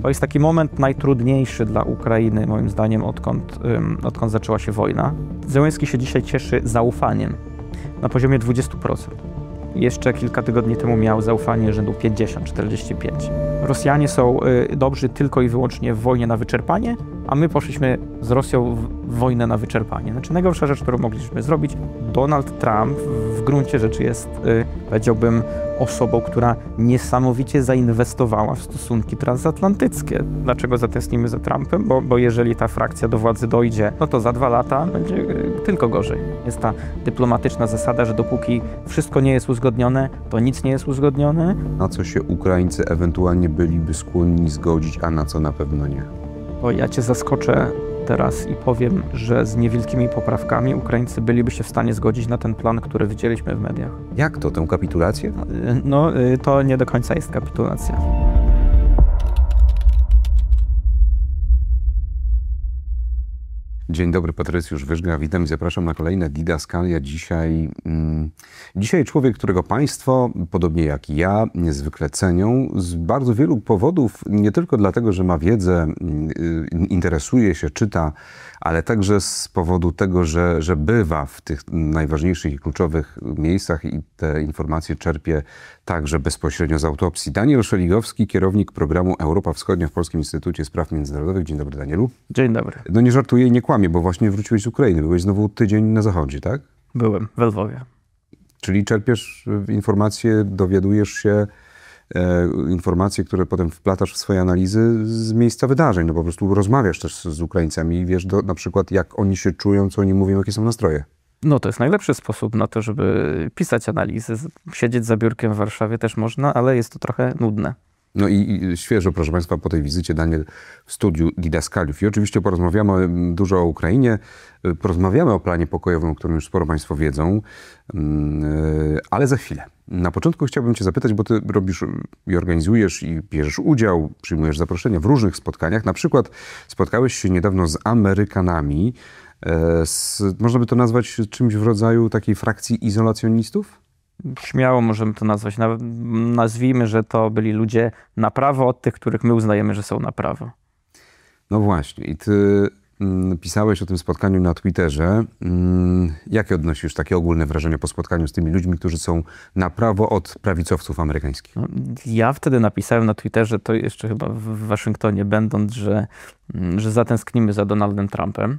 To jest taki moment najtrudniejszy dla Ukrainy, moim zdaniem, odkąd zaczęła się wojna. Zełenski się dzisiaj cieszy zaufaniem na poziomie 20%. Jeszcze kilka tygodni temu miał zaufanie rzędu 50-45. Rosjanie są dobrzy tylko i wyłącznie w wojnie na wyczerpanie, a my poszliśmy z Rosją w wojnę na wyczerpanie. Znaczy najgorsza rzecz, którą mogliśmy zrobić. Donald Trump w gruncie rzeczy jest, powiedziałbym, osobą, która niesamowicie zainwestowała w stosunki transatlantyckie. Dlaczego zatęsknimy za Trumpem? Bo jeżeli ta frakcja do władzy dojdzie, no to za 2 lata będzie tylko gorzej. Jest ta dyplomatyczna zasada, że dopóki wszystko nie jest uzgodnione, to nic nie jest uzgodnione. Na co się Ukraińcy ewentualnie byliby skłonni zgodzić, a na co na pewno nie? Bo ja cię zaskoczę teraz i powiem, że z niewielkimi poprawkami Ukraińcy byliby się w stanie zgodzić na ten plan, który widzieliśmy w mediach. Jak to? Tę kapitulację? No, to nie do końca jest kapitulacja. Dzień dobry, Patrycjusz Wyżga, witam i zapraszam na kolejne Didaskalia. Dzisiaj człowiek, którego Państwo, podobnie jak i ja, niezwykle cenią z bardzo wielu powodów, nie tylko dlatego, że ma wiedzę, interesuje się, czyta, ale także z powodu tego, że bywa w tych najważniejszych i kluczowych miejscach i te informacje czerpie także bezpośrednio z autopsji. Daniel Szeligowski, kierownik programu Europa Wschodnia w Polskim Instytucie Spraw Międzynarodowych. Dzień dobry, Danielu. Dzień dobry. No nie żartuję i nie kłamię, bo właśnie wróciłeś z Ukrainy. Byłeś znowu tydzień na zachodzie, tak? Byłem w Lwowie. Czyli czerpiesz informacje, dowiadujesz się informacje, które potem wplatasz w swoje analizy z miejsca wydarzeń. No po prostu rozmawiasz też z Ukraińcami i wiesz na przykład, jak oni się czują, co oni mówią, jakie są nastroje. No to jest najlepszy sposób na to, żeby pisać analizy. Siedzieć za biurkiem w Warszawie też można, ale jest to trochę nudne. No i świeżo, proszę Państwa, po tej wizycie Daniel w studiu Didaskaliów. I oczywiście porozmawiamy dużo o Ukrainie, porozmawiamy o planie pokojowym, o którym już sporo Państwo wiedzą, ale za chwilę. Na początku chciałbym Cię zapytać, bo Ty robisz i organizujesz i bierzesz udział, przyjmujesz zaproszenia w różnych spotkaniach. Na przykład spotkałeś się niedawno z Amerykanami. Można by to nazwać czymś w rodzaju takiej frakcji izolacjonistów? Śmiało możemy to nazwać. Nazwijmy, że to byli ludzie na prawo od tych, których my uznajemy, że są na prawo. No właśnie. I Ty pisałeś o tym spotkaniu na Twitterze. Jakie odnosisz takie ogólne wrażenie po spotkaniu z tymi ludźmi, którzy są na prawo od prawicowców amerykańskich? No, ja wtedy napisałem na Twitterze, to jeszcze chyba w Waszyngtonie będąc, że zatęsknimy za Donaldem Trumpem.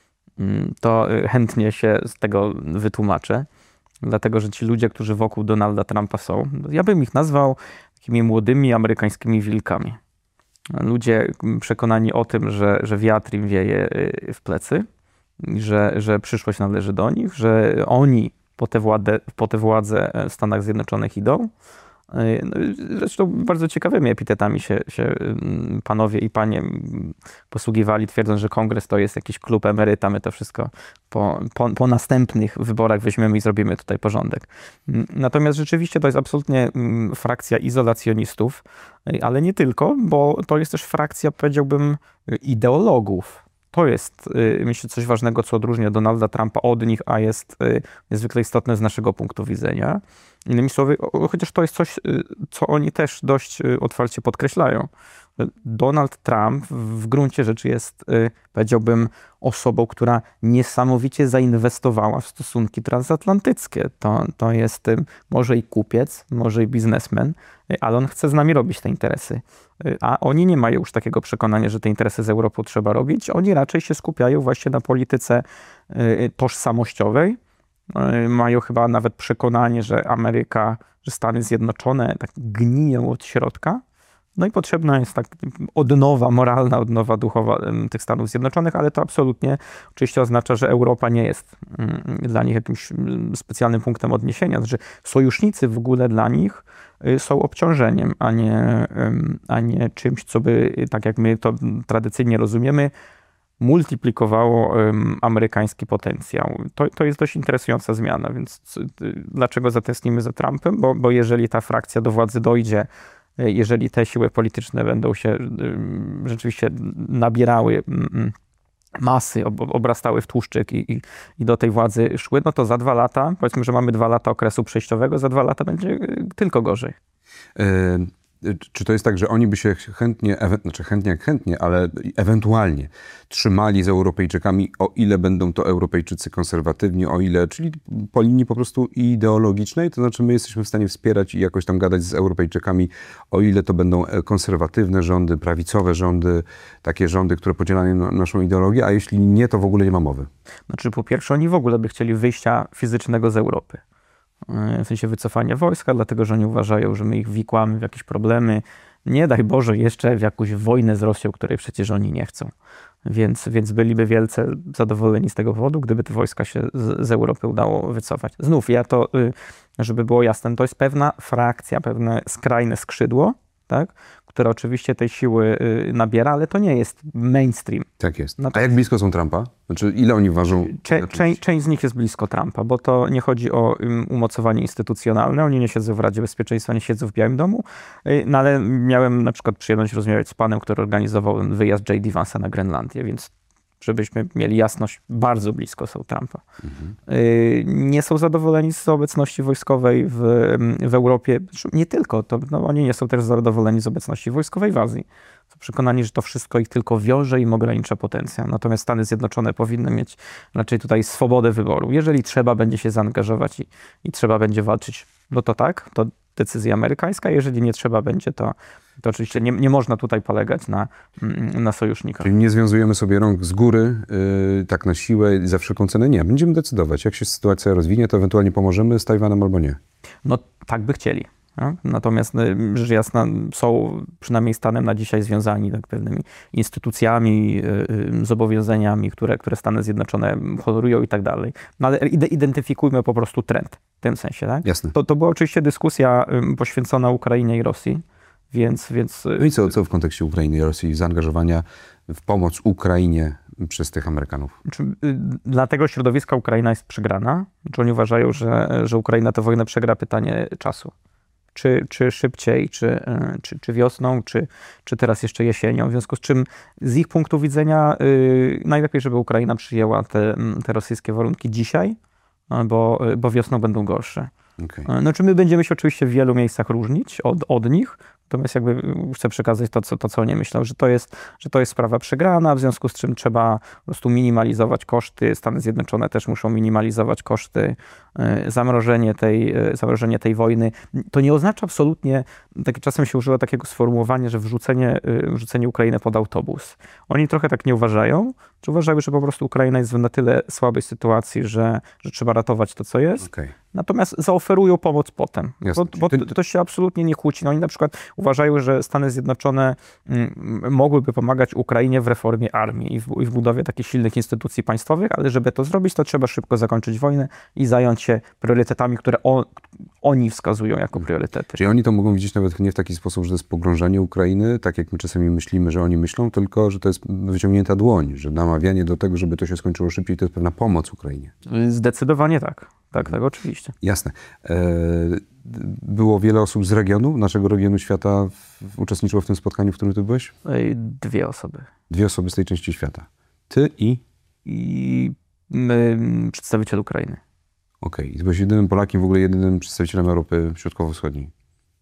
To chętnie się z tego wytłumaczę. Dlatego, że ci ludzie, którzy wokół Donalda Trumpa są, ja bym ich nazwał takimi młodymi amerykańskimi wilkami. Ludzie przekonani o tym, że wiatr im wieje w plecy, że przyszłość należy do nich, że oni po tę władzę w Stanach Zjednoczonych idą. Zresztą bardzo ciekawymi epitetami się panowie i panie posługiwali, twierdząc, że kongres to jest jakiś klub emeryta, my to wszystko po następnych wyborach weźmiemy i zrobimy tutaj porządek. Natomiast rzeczywiście to jest absolutnie frakcja izolacjonistów, ale nie tylko, bo to jest też frakcja, powiedziałbym, ideologów. To jest, myślę, coś ważnego, co odróżnia Donalda Trumpa od nich, a jest niezwykle istotne z naszego punktu widzenia. Innymi słowy, chociaż to jest coś, co oni też dość otwarcie podkreślają. Donald Trump w gruncie rzeczy jest, powiedziałbym, osobą, która niesamowicie zainwestowała w stosunki transatlantyckie. To jest może i kupiec, może i biznesmen, ale on chce z nami robić te interesy. A oni nie mają już takiego przekonania, że te interesy z Europą trzeba robić. Oni raczej się skupiają właśnie na polityce tożsamościowej. Mają chyba nawet przekonanie, że Ameryka, że Stany Zjednoczone tak gniją od środka. No i potrzebna jest tak odnowa, moralna odnowa duchowa tych Stanów Zjednoczonych, ale to absolutnie oczywiście oznacza, że Europa nie jest dla nich jakimś specjalnym punktem odniesienia. Znaczy sojusznicy w ogóle dla nich są obciążeniem, a nie czymś, co by, tak jak my to tradycyjnie rozumiemy, multiplikowało amerykański potencjał. To jest dość interesująca zmiana, więc dlaczego zatęsknimy za Trumpem? Bo jeżeli ta frakcja do władzy dojdzie, jeżeli te siły polityczne będą się rzeczywiście nabierały masy, obrastały w tłuszczyk i do tej władzy szły, no to za 2 lata, powiedzmy, że mamy 2 lata okresu przejściowego, za 2 lata będzie tylko gorzej. Czy to jest tak, że oni by się chętnie, ale ewentualnie trzymali z Europejczykami, o ile będą to Europejczycy konserwatywni, o ile, czyli po linii po prostu ideologicznej, to znaczy my jesteśmy w stanie wspierać i jakoś tam gadać z Europejczykami, o ile to będą konserwatywne rządy, prawicowe rządy, takie rządy, które podzielają naszą ideologię, a jeśli nie, to w ogóle nie ma mowy. Znaczy po pierwsze oni w ogóle by chcieli wyjścia fizycznego z Europy. W sensie wycofania wojska, dlatego że oni uważają, że my ich wikłamy w jakieś problemy. Nie daj Boże jeszcze w jakąś wojnę z Rosją, której przecież oni nie chcą. Więc byliby wielce zadowoleni z tego powodu, gdyby te wojska się z Europy udało wycofać. Znów, ja to, żeby było jasne, to jest pewna frakcja, pewne skrajne skrzydło, tak? Które oczywiście tej siły nabiera, ale to nie jest mainstream. Tak jest. A jak blisko są Trumpa? Znaczy, ile oni ważą? Część z nich jest blisko Trumpa, bo to nie chodzi o umocowanie instytucjonalne. Oni nie siedzą w Radzie Bezpieczeństwa, nie siedzą w Białym Domu. No ale miałem na przykład przyjemność rozmawiać z panem, który organizował wyjazd J.D. Vance'a na Grenlandię, więc żebyśmy mieli jasność, bardzo blisko są Trumpa. Nie są zadowoleni z obecności wojskowej w Europie. Nie tylko, oni nie są też zadowoleni z obecności wojskowej w Azji. Są przekonani, że to wszystko ich tylko wiąże i im ogranicza potencjał. Natomiast Stany Zjednoczone powinny mieć raczej tutaj swobodę wyboru. Jeżeli trzeba będzie się zaangażować i trzeba będzie walczyć, no to tak, to decyzja amerykańska. Jeżeli nie trzeba będzie, to oczywiście nie można tutaj polegać na sojusznikach. Czyli nie związujemy sobie rąk z góry, tak na siłę, za wszelką cenę. Nie, będziemy decydować. Jak się sytuacja rozwinie, to ewentualnie pomożemy z Tajwanem albo nie. No tak by chcieli. No? Natomiast rzecz jasna są przynajmniej Stanem na dzisiaj związani tak pewnymi instytucjami, zobowiązaniami, które Stany Zjednoczone honorują i tak dalej. No ale identyfikujmy po prostu trend w tym sensie. Tak? Jasne. To była oczywiście dyskusja poświęcona Ukrainie i Rosji. Więc... No i co w kontekście Ukrainy i Rosji, zaangażowania w pomoc Ukrainie przez tych Amerykanów? Dla tego środowiska Ukraina jest przegrana. Oni uważają, że Ukraina tę wojnę przegra, pytanie czasu. Czy szybciej, czy wiosną, czy teraz jeszcze jesienią. W związku z czym z ich punktu widzenia najlepiej, żeby Ukraina przyjęła te rosyjskie warunki dzisiaj, bo wiosną będą gorsze. Okay. Znaczy my będziemy się oczywiście w wielu miejscach różnić od nich, natomiast jakby chcę przekazać to, co oni myślą, że to jest sprawa przegrana, w związku z czym trzeba po prostu minimalizować koszty. Stany Zjednoczone też muszą minimalizować koszty, zamrożenie tej wojny. To nie oznacza absolutnie, tak czasem się używa takiego sformułowania, że wrzucenie Ukrainy pod autobus. Oni trochę tak nie uważają, czy uważają, że po prostu Ukraina jest w na tyle słabej sytuacji, że trzeba ratować to, co jest. Okay. Natomiast zaoferują pomoc potem, bo to się absolutnie nie kłóci. No oni na przykład uważają, że Stany Zjednoczone mogłyby pomagać Ukrainie w reformie armii i w budowie takich silnych instytucji państwowych, ale żeby to zrobić, to trzeba szybko zakończyć wojnę i zająć się priorytetami, które oni wskazują jako priorytety. Czyli oni to mogą widzieć nawet nie w taki sposób, że to jest pogrążenie Ukrainy, tak jak my czasami myślimy, że oni myślą, tylko że to jest wyciągnięta dłoń, że namawianie do tego, żeby to się skończyło szybciej, to jest pewna pomoc Ukrainie. Zdecydowanie tak. Tak, oczywiście. Jasne. Było wiele osób z regionu, naszego regionu świata uczestniczyło w tym spotkaniu, w którym ty byłeś? 2 osoby. 2 osoby z tej części świata. Ty i przedstawiciel Ukrainy. Okej. Ty byłeś jedynym Polakiem, w ogóle jedynym przedstawicielem Europy Środkowo-Wschodniej.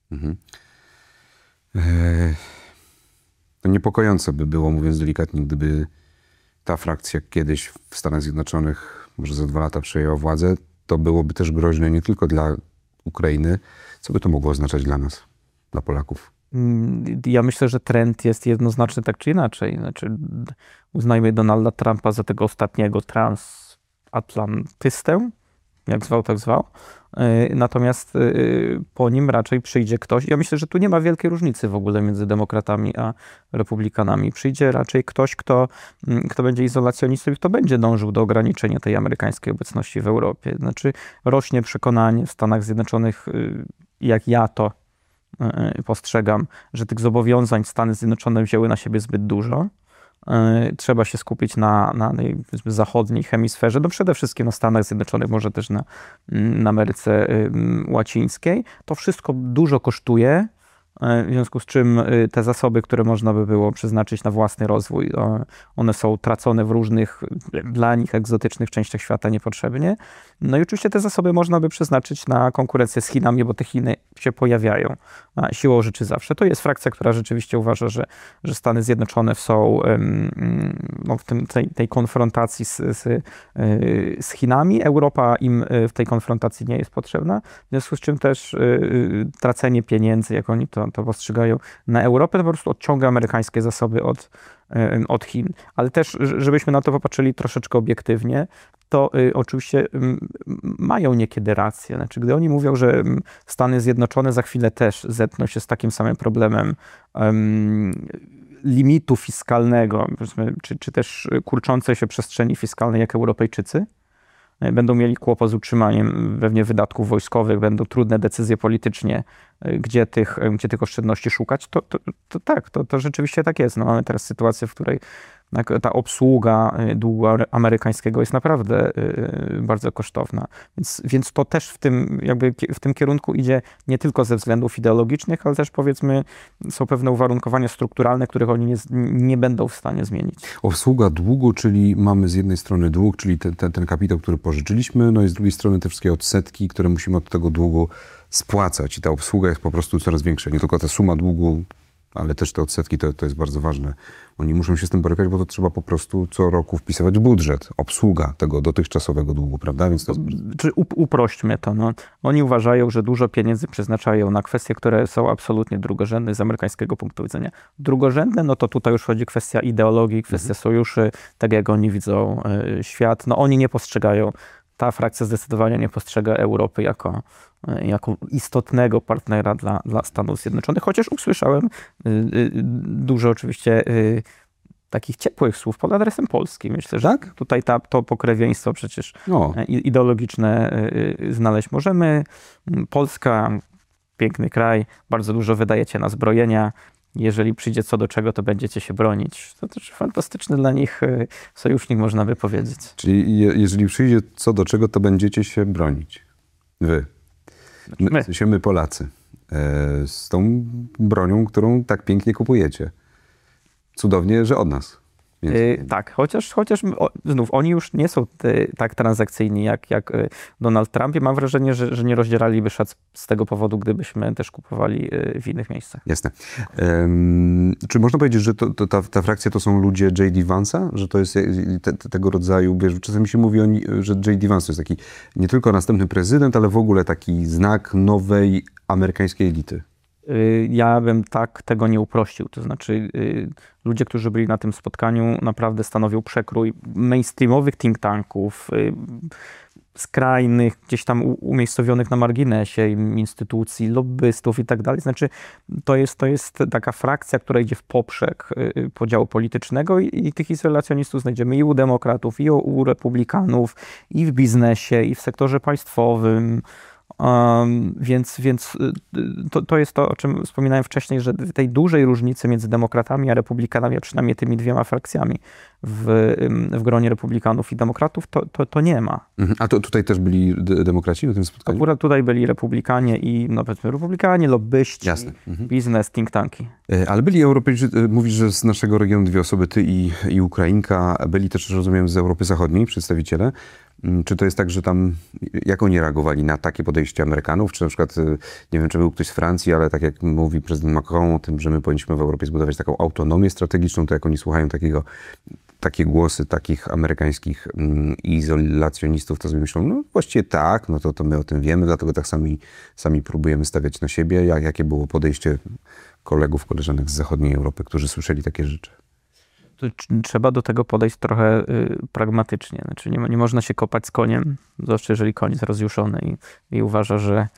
To niepokojące by było, mówiąc delikatnie, gdyby ta frakcja kiedyś w Stanach Zjednoczonych, może za 2 lata przejęła władzę, to byłoby też groźne nie tylko dla Ukrainy. Co by to mogło oznaczać dla nas, dla Polaków? Ja myślę, że trend jest jednoznaczny tak czy inaczej. Znaczy, uznajmy Donalda Trumpa za tego ostatniego transatlantystę, jak zwał, tak zwał. Natomiast po nim raczej przyjdzie ktoś. Ja myślę, że tu nie ma wielkiej różnicy w ogóle między demokratami a republikanami. Przyjdzie raczej ktoś, kto będzie izolacjonistą i kto będzie dążył do ograniczenia tej amerykańskiej obecności w Europie. Znaczy rośnie przekonanie w Stanach Zjednoczonych, jak ja to postrzegam, że tych zobowiązań Stany Zjednoczone wzięły na siebie zbyt dużo. Trzeba się skupić na zachodniej hemisferze, no przede wszystkim na Stanach Zjednoczonych, może też na Ameryce Łacińskiej. To wszystko dużo kosztuje, w związku z czym te zasoby, które można by było przeznaczyć na własny rozwój, one są tracone w różnych, dla nich egzotycznych częściach świata niepotrzebnie. No i oczywiście te zasoby można by przeznaczyć na konkurencję z Chinami, bo te Chiny się pojawiają siłą rzeczy zawsze. To jest frakcja, która rzeczywiście uważa, że Stany Zjednoczone są no, w tej konfrontacji z Chinami. Europa im w tej konfrontacji nie jest potrzebna. W związku z czym też tracenie pieniędzy, jak oni to postrzegają, na Europę, to po prostu odciąga amerykańskie zasoby od Chin. Ale też, żebyśmy na to popatrzyli troszeczkę obiektywnie, to oczywiście mają niekiedy rację. Znaczy, gdy oni mówią, że Stany Zjednoczone za chwilę też zetkną się z takim samym problemem limitu fiskalnego, czy też kurczącej się przestrzeni fiskalnej jak Europejczycy, będą mieli kłopot z utrzymaniem pewnie wydatków wojskowych, będą trudne decyzje politycznie, gdzie tych oszczędności szukać, to rzeczywiście tak jest. No, mamy teraz sytuację, w której ta obsługa długu amerykańskiego jest naprawdę bardzo kosztowna. Więc to też w tym kierunku idzie nie tylko ze względów ideologicznych, ale też powiedzmy są pewne uwarunkowania strukturalne, których oni nie będą w stanie zmienić. Obsługa długu, czyli mamy z jednej strony dług, czyli ten kapitał, który pożyczyliśmy, no i z drugiej strony te wszystkie odsetki, które musimy od tego długu spłacać. I ta obsługa jest po prostu coraz większa. Nie tylko ta suma długu, ale też te odsetki, to jest bardzo ważne. Oni muszą się z tym borykać, bo to trzeba po prostu co roku wpisywać w budżet. Obsługa tego dotychczasowego długu, prawda? Więc to jest... Czy uprośćmy to. No. Oni uważają, że dużo pieniędzy przeznaczają na kwestie, które są absolutnie drugorzędne z amerykańskiego punktu widzenia. Drugorzędne, no to tutaj już chodzi kwestia ideologii, kwestia sojuszy, tak jak oni widzą świat. No oni nie postrzegają, ta frakcja zdecydowanie nie postrzega Europy jako istotnego partnera dla Stanów Zjednoczonych, chociaż usłyszałem dużo oczywiście takich ciepłych słów pod adresem Polski. Myślę, że tak? Tutaj to pokrewieństwo przecież ideologiczne znaleźć możemy. Polska, piękny kraj, bardzo dużo wydajecie na zbrojenia. Jeżeli przyjdzie co do czego, to będziecie się bronić. To też fantastyczny dla nich sojusznik, można by powiedzieć. Czyli jeżeli przyjdzie co do czego, to będziecie się bronić. Wy. My Polacy. Z tą bronią, którą tak pięknie kupujecie. Cudownie, że od nas. Tak, chociaż znów oni już nie są tak transakcyjni jak Donald Trump i mam wrażenie, że nie rozdzieraliby szac z tego powodu, gdybyśmy też kupowali w innych miejscach. Jasne. Czy można powiedzieć, że ta frakcja to są ludzie J.D. Vance'a? Że to jest tego rodzaju, wiesz, czasami się mówi, że J.D. Vance to jest taki nie tylko następny prezydent, ale w ogóle taki znak nowej amerykańskiej elity. Ja bym tak tego nie uprościł. To znaczy ludzie, którzy byli na tym spotkaniu, naprawdę stanowią przekrój mainstreamowych think tanków, skrajnych, gdzieś tam umiejscowionych na marginesie instytucji, lobbystów i tak dalej. Znaczy to jest taka frakcja, która idzie w poprzek podziału politycznego i tych izolacjonistów znajdziemy i u demokratów, i u republikanów, i w biznesie, i w sektorze państwowym. Więc to jest to, o czym wspominałem wcześniej, że tej dużej różnicy między demokratami a republikanami, a przynajmniej tymi dwiema frakcjami w gronie republikanów i demokratów, to nie ma. A to tutaj też byli demokraci na tym spotkaniu? Akurat tutaj byli republikanie i powiedzmy republikanie, lobbyści, biznes, think tanki. Ale byli Europejczycy, mówisz, że z naszego regionu dwie osoby, ty i Ukrainka, byli też, rozumiem, z Europy Zachodniej przedstawiciele. Czy to jest tak, że tam, jak oni reagowali na takie podejście Amerykanów? Czy na przykład, nie wiem, czy był ktoś z Francji, ale tak jak mówi prezydent Macron o tym, że my powinniśmy w Europie zbudować taką autonomię strategiczną, to jak oni słuchają takie głosy takich amerykańskich izolacjonistów, to sobie myślą, no właściwie tak, no to my o tym wiemy, dlatego tak sami próbujemy stawiać na siebie. Jakie było podejście kolegów, koleżanek z zachodniej Europy, którzy słyszeli takie rzeczy? To trzeba do tego podejść trochę pragmatycznie. Znaczy nie można się kopać z koniem, zwłaszcza jeżeli koń jest rozjuszony i uważa, że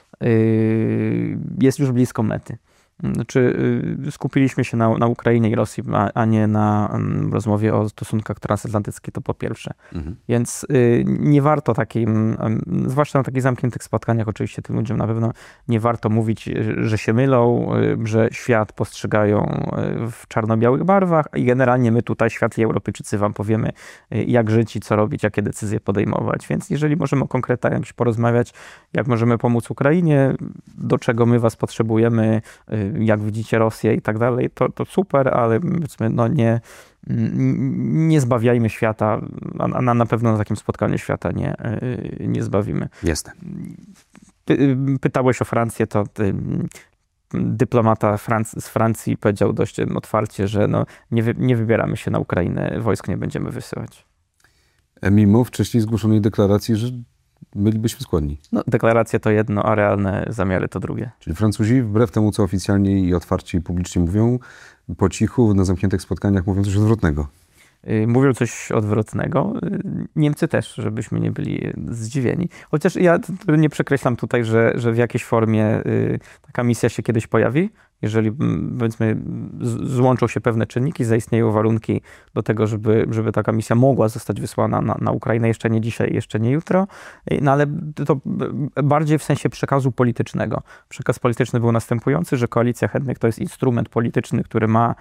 jest już blisko mety. Znaczy skupiliśmy się na Ukrainie i Rosji, a nie na rozmowie o stosunkach transatlantyckich, to po pierwsze. Więc nie warto zwłaszcza na takich zamkniętych spotkaniach, oczywiście tym ludziom na pewno nie warto mówić, że się mylą, że świat postrzegają w czarno-białych barwach i generalnie my tutaj, światli Europejczycy, wam powiemy, jak żyć i co robić, jakie decyzje podejmować. Więc jeżeli możemy o konkretach porozmawiać, jak możemy pomóc Ukrainie, do czego my was potrzebujemy, jak widzicie Rosję i tak dalej, to super, ale powiedzmy, no nie zbawiajmy świata, a na pewno na takim spotkaniu świata nie zbawimy. Jestem. Pytałeś o Francję, to dyplomata z Francji powiedział dość otwarcie, że no, nie wybieramy się na Ukrainę, wojsk nie będziemy wysyłać. Mimo wcześniej zgłoszonej deklaracji, że bylibyśmy skłonni. No, deklaracje to jedno, a realne zamiary to drugie. Czyli Francuzi, wbrew temu, co oficjalnie i otwarcie i publicznie mówią, po cichu, na zamkniętych spotkaniach mówią coś odwrotnego. Mówią coś odwrotnego. Niemcy też, żebyśmy nie byli zdziwieni. Chociaż ja nie przekreślam tutaj, że w jakiejś formie taka misja się kiedyś pojawi. Jeżeli, powiedzmy, złączą się pewne czynniki, zaistnieją warunki do tego, żeby taka misja mogła zostać wysłana na Ukrainę, jeszcze nie dzisiaj, jeszcze nie jutro, no ale to bardziej w sensie przekazu politycznego. Przekaz polityczny był następujący, że Koalicja Chętnych to jest instrument polityczny, który ma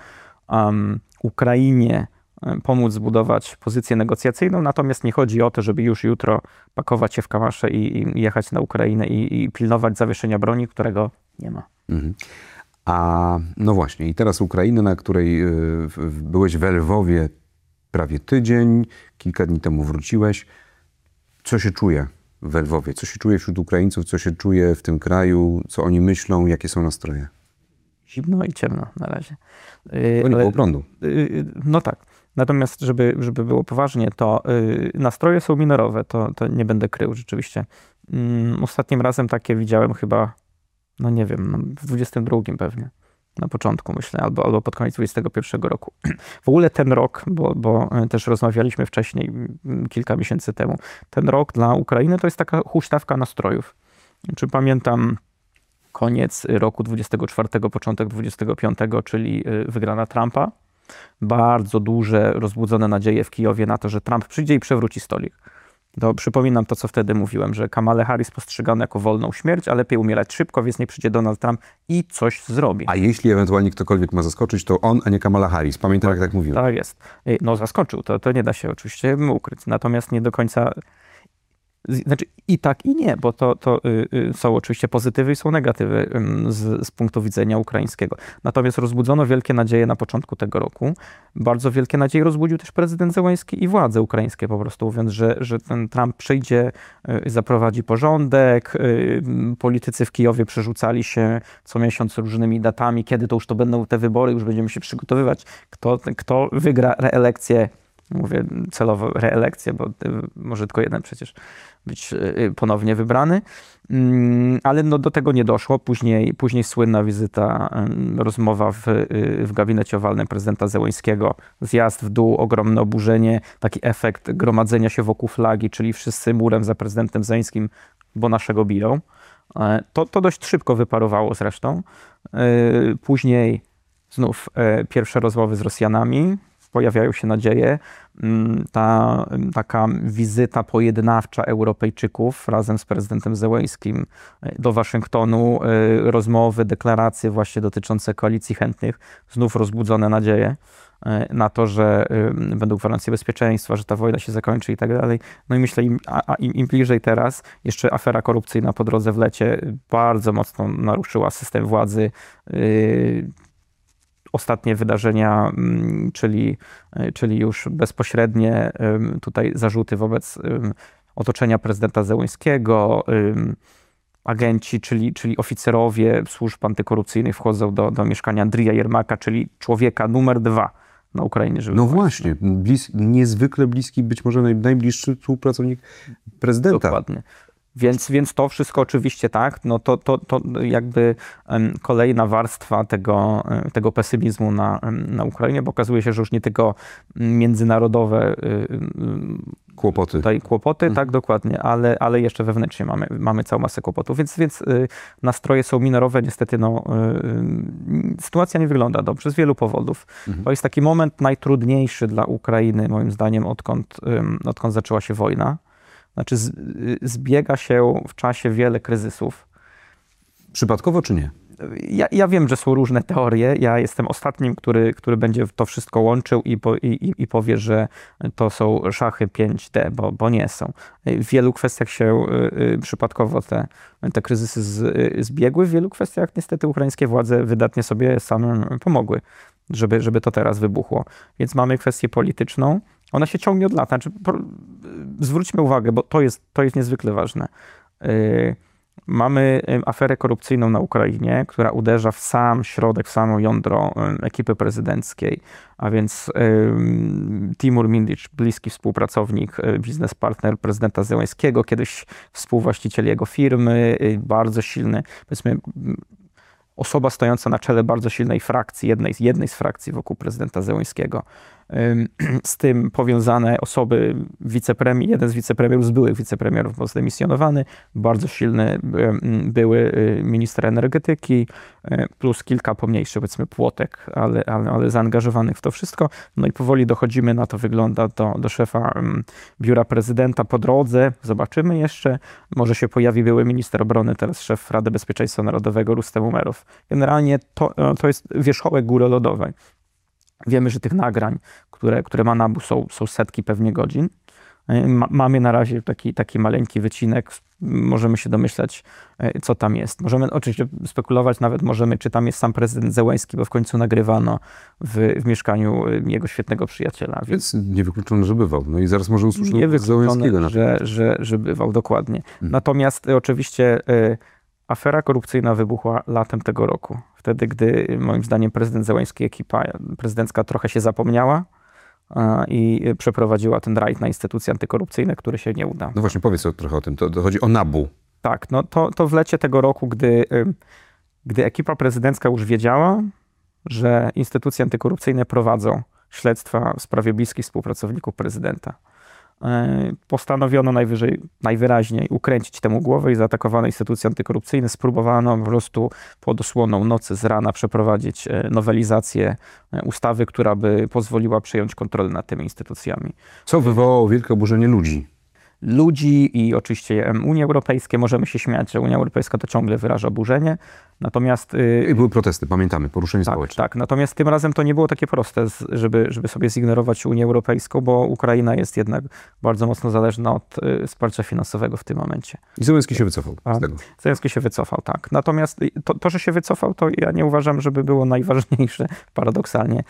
Ukrainie pomóc zbudować pozycję negocjacyjną, natomiast nie chodzi o to, żeby już jutro pakować się w kamasze i jechać na Ukrainę i pilnować zawieszenia broni, którego nie ma. Mhm. A no właśnie, i teraz Ukraina, na której byłeś w Lwowie prawie tydzień, kilka dni temu wróciłeś. Co się czuje w Lwowie? Co się czuje wśród Ukraińców? Co się czuje w tym kraju? Co oni myślą? Jakie są nastroje? Zimno i ciemno na razie. Bo nie było prądu. No tak. Natomiast, żeby było poważnie, to nastroje są minorowe, to nie będę krył rzeczywiście. Ostatnim razem takie widziałem chyba, no nie wiem, w 22 pewnie, na początku myślę, albo pod koniec 21 roku. W ogóle ten rok, bo też rozmawialiśmy wcześniej, kilka miesięcy temu, ten rok dla Ukrainy to jest taka huśtawka nastrojów. Czy pamiętam koniec roku 24, początek 25, czyli wygrana Trumpa. Bardzo duże, rozbudzone nadzieje w Kijowie na to, że Trump przyjdzie i przewróci stolik. To przypominam to, co wtedy mówiłem, że Kamala Harris postrzegana jako wolną śmierć, a lepiej umierać szybko, więc nie przyjdzie Donald Trump i coś zrobi. A jeśli ewentualnie ktokolwiek ma zaskoczyć, to on, a nie Kamala Harris. Pamiętam, jak tak mówiłem. Tak jest. No zaskoczył, to nie da się oczywiście ukryć. Natomiast nie do końca... Znaczy i tak, i nie, bo to są oczywiście pozytywy i są negatywy z punktu widzenia ukraińskiego. Natomiast rozbudzono wielkie nadzieje na początku tego roku. Bardzo wielkie nadzieje rozbudził też prezydent Zełenski i władze ukraińskie po prostu, mówiąc, że ten Trump przyjdzie, zaprowadzi porządek. Politycy w Kijowie przerzucali się co miesiąc różnymi datami, kiedy to już to będą te wybory, już będziemy się przygotowywać, kto wygra reelekcję. Mówię celowo reelekcję, bo może tylko jeden przecież być ponownie wybrany. Ale no do tego nie doszło. Później słynna wizyta, rozmowa w gabinecie owalnym prezydenta Zełenskiego, zjazd w dół, ogromne oburzenie, taki efekt gromadzenia się wokół flagi, czyli wszyscy murem za prezydentem Zełenskim, bo naszego biją. To dość szybko wyparowało zresztą. Później znów pierwsze rozmowy z Rosjanami. Pojawiają się nadzieje. Taka wizyta pojednawcza Europejczyków razem z prezydentem Zełenskim do Waszyngtonu, rozmowy, deklaracje właśnie dotyczące Koalicji Chętnych, znów rozbudzone nadzieje na to, że będą gwarancje bezpieczeństwa, że ta wojna się zakończy i tak dalej. No i myślę, im bliżej teraz, jeszcze afera korupcyjna po drodze w lecie bardzo mocno naruszyła system władzy. Ostatnie wydarzenia, czyli już bezpośrednie tutaj zarzuty wobec otoczenia prezydenta Zełenskiego, agenci, czyli oficerowie służb antykorupcyjnych wchodzą do mieszkania Andrija Jermaka, czyli człowieka numer 2 na Ukrainie. No właśnie, niezwykle bliski, być może najbliższy współpracownik prezydenta. Dokładnie. Więc to wszystko oczywiście tak, no to jakby kolejna warstwa tego pesymizmu na Ukrainie, bo okazuje się, że już nie tylko międzynarodowe kłopoty. Tutaj kłopoty, tak dokładnie, ale jeszcze wewnętrznie mamy całą masę kłopotów, więc nastroje są minorowe, niestety sytuacja nie wygląda dobrze z wielu powodów. To jest taki moment najtrudniejszy dla Ukrainy, moim zdaniem, odkąd zaczęła się wojna. Znaczy zbiega się w czasie wiele kryzysów. Przypadkowo czy nie? Ja wiem, że są różne teorie. Ja jestem ostatnim, który będzie to wszystko łączył i powie, że to są szachy 5D, bo nie są. W wielu kwestiach się przypadkowo te kryzysy zbiegły. W wielu kwestiach niestety ukraińskie władze wydatnie sobie same pomogły, żeby to teraz wybuchło. Więc mamy kwestię polityczną. Ona się ciągnie od lat. Znaczy, zwróćmy uwagę, bo to jest niezwykle ważne. Mamy aferę korupcyjną na Ukrainie, która uderza w sam środek, w samo jądro ekipy prezydenckiej, a więc Timur Mindicz, bliski współpracownik, biznespartner prezydenta Zełenskiego, kiedyś współwłaściciel jego firmy, bardzo silny, powiedzmy, osoba stojąca na czele bardzo silnej frakcji, jednej z frakcji wokół prezydenta Zełenskiego. Z tym powiązane osoby, jeden z wicepremierów, z byłych wicepremierów był zdemisjonowany, bardzo silny były minister energetyki, plus kilka pomniejszych, powiedzmy, płotek, ale zaangażowanych w to wszystko. No i powoli dochodzimy, na to wygląda, do szefa biura prezydenta. Po drodze, zobaczymy jeszcze, może się pojawi były minister obrony, teraz szef Rady Bezpieczeństwa Narodowego Rustem Umerow. Generalnie to jest wierzchołek góry lodowej. Wiemy, że tych nagrań, które ma NABU, są setki pewnie godzin. Mamy na razie taki maleńki wycinek. Możemy się domyślać, co tam jest. Możemy oczywiście spekulować, nawet możemy, czy tam jest sam prezydent Zełenski, bo w końcu nagrywano w mieszkaniu jego świetnego przyjaciela. Więc niewykluczone, że bywał. No i zaraz może usłyszymy Zełenskiego. Że bywał, dokładnie. Natomiast oczywiście afera korupcyjna wybuchła latem tego roku. Wtedy, gdy moim zdaniem prezydent Zełenski, ekipa prezydencka trochę się zapomniała i przeprowadziła ten rajd na instytucje antykorupcyjne, który się nie udał. No właśnie, powiedz trochę o tym. To chodzi o NABU. Tak, no to w lecie tego roku, gdy ekipa prezydencka już wiedziała, że instytucje antykorupcyjne prowadzą śledztwa w sprawie bliskich współpracowników prezydenta. Postanowiono najwyraźniej ukręcić temu głowę i zaatakowano instytucje antykorupcyjne. Spróbowano po prostu pod osłoną nocy z rana przeprowadzić nowelizację ustawy, która by pozwoliła przejąć kontrolę nad tymi instytucjami. Co wywołało wielkie oburzenie ludzi i oczywiście Unii Europejskiej. Możemy się śmiać, że Unia Europejska to ciągle wyraża oburzenie. Natomiast... I były protesty, pamiętamy, poruszenie społeczne. Tak, natomiast tym razem to nie było takie proste, żeby sobie zignorować Unię Europejską, bo Ukraina jest jednak bardzo mocno zależna od wsparcia finansowego w tym momencie. I Zełenski się wycofał z tego. Zełenski się wycofał, tak. Natomiast to, że się wycofał, to ja nie uważam, żeby było najważniejsze, paradoksalnie.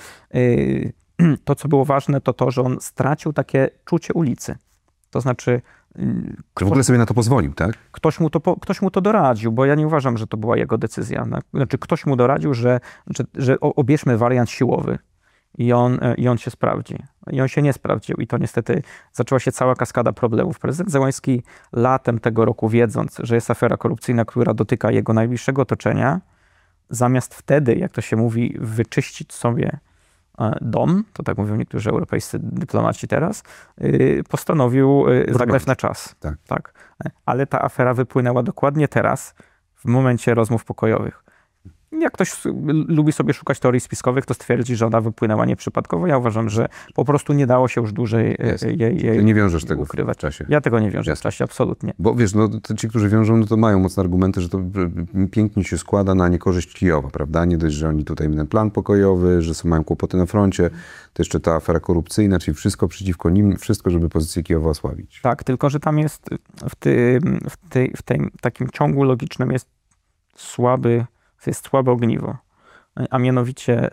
To, co było ważne, to, że on stracił takie czucie ulicy. To znaczy... w ogóle sobie na to pozwolił, tak? Ktoś mu to doradził, bo ja nie uważam, że to była jego decyzja. Znaczy, ktoś mu doradził, że obierzmy wariant siłowy i on się sprawdzi. I on się nie sprawdził. I to niestety zaczęła się cała kaskada problemów. Prezydent Zełenski latem tego roku, wiedząc, że jest afera korupcyjna, która dotyka jego najbliższego otoczenia, zamiast wtedy, jak to się mówi, wyczyścić sobie dom, to tak mówią niektórzy europejscy dyplomaci teraz, postanowił zagrać na czas. Tak. Ale ta afera wypłynęła dokładnie teraz, w momencie rozmów pokojowych. Jak ktoś lubi sobie szukać teorii spiskowych, to stwierdzi, że ona wypłynęła nieprzypadkowo. Ja uważam, że po prostu nie dało się już dłużej jej Ty nie wiążesz tego ukrywać. W czasie. Ja tego nie wiążę w czasie, absolutnie. Bo wiesz, ci, którzy wiążą, no to mają mocne argumenty, że to pięknie się składa na niekorzyść Kijowa, prawda? Nie dość, że oni tutaj mają plan pokojowy, że mają kłopoty na froncie, to jeszcze ta afera korupcyjna, czyli wszystko przeciwko nim, wszystko, żeby pozycję Kijowa osłabić. Tak, tylko że tam jest w tym takim ciągu logicznym jest słabe ogniwo, a mianowicie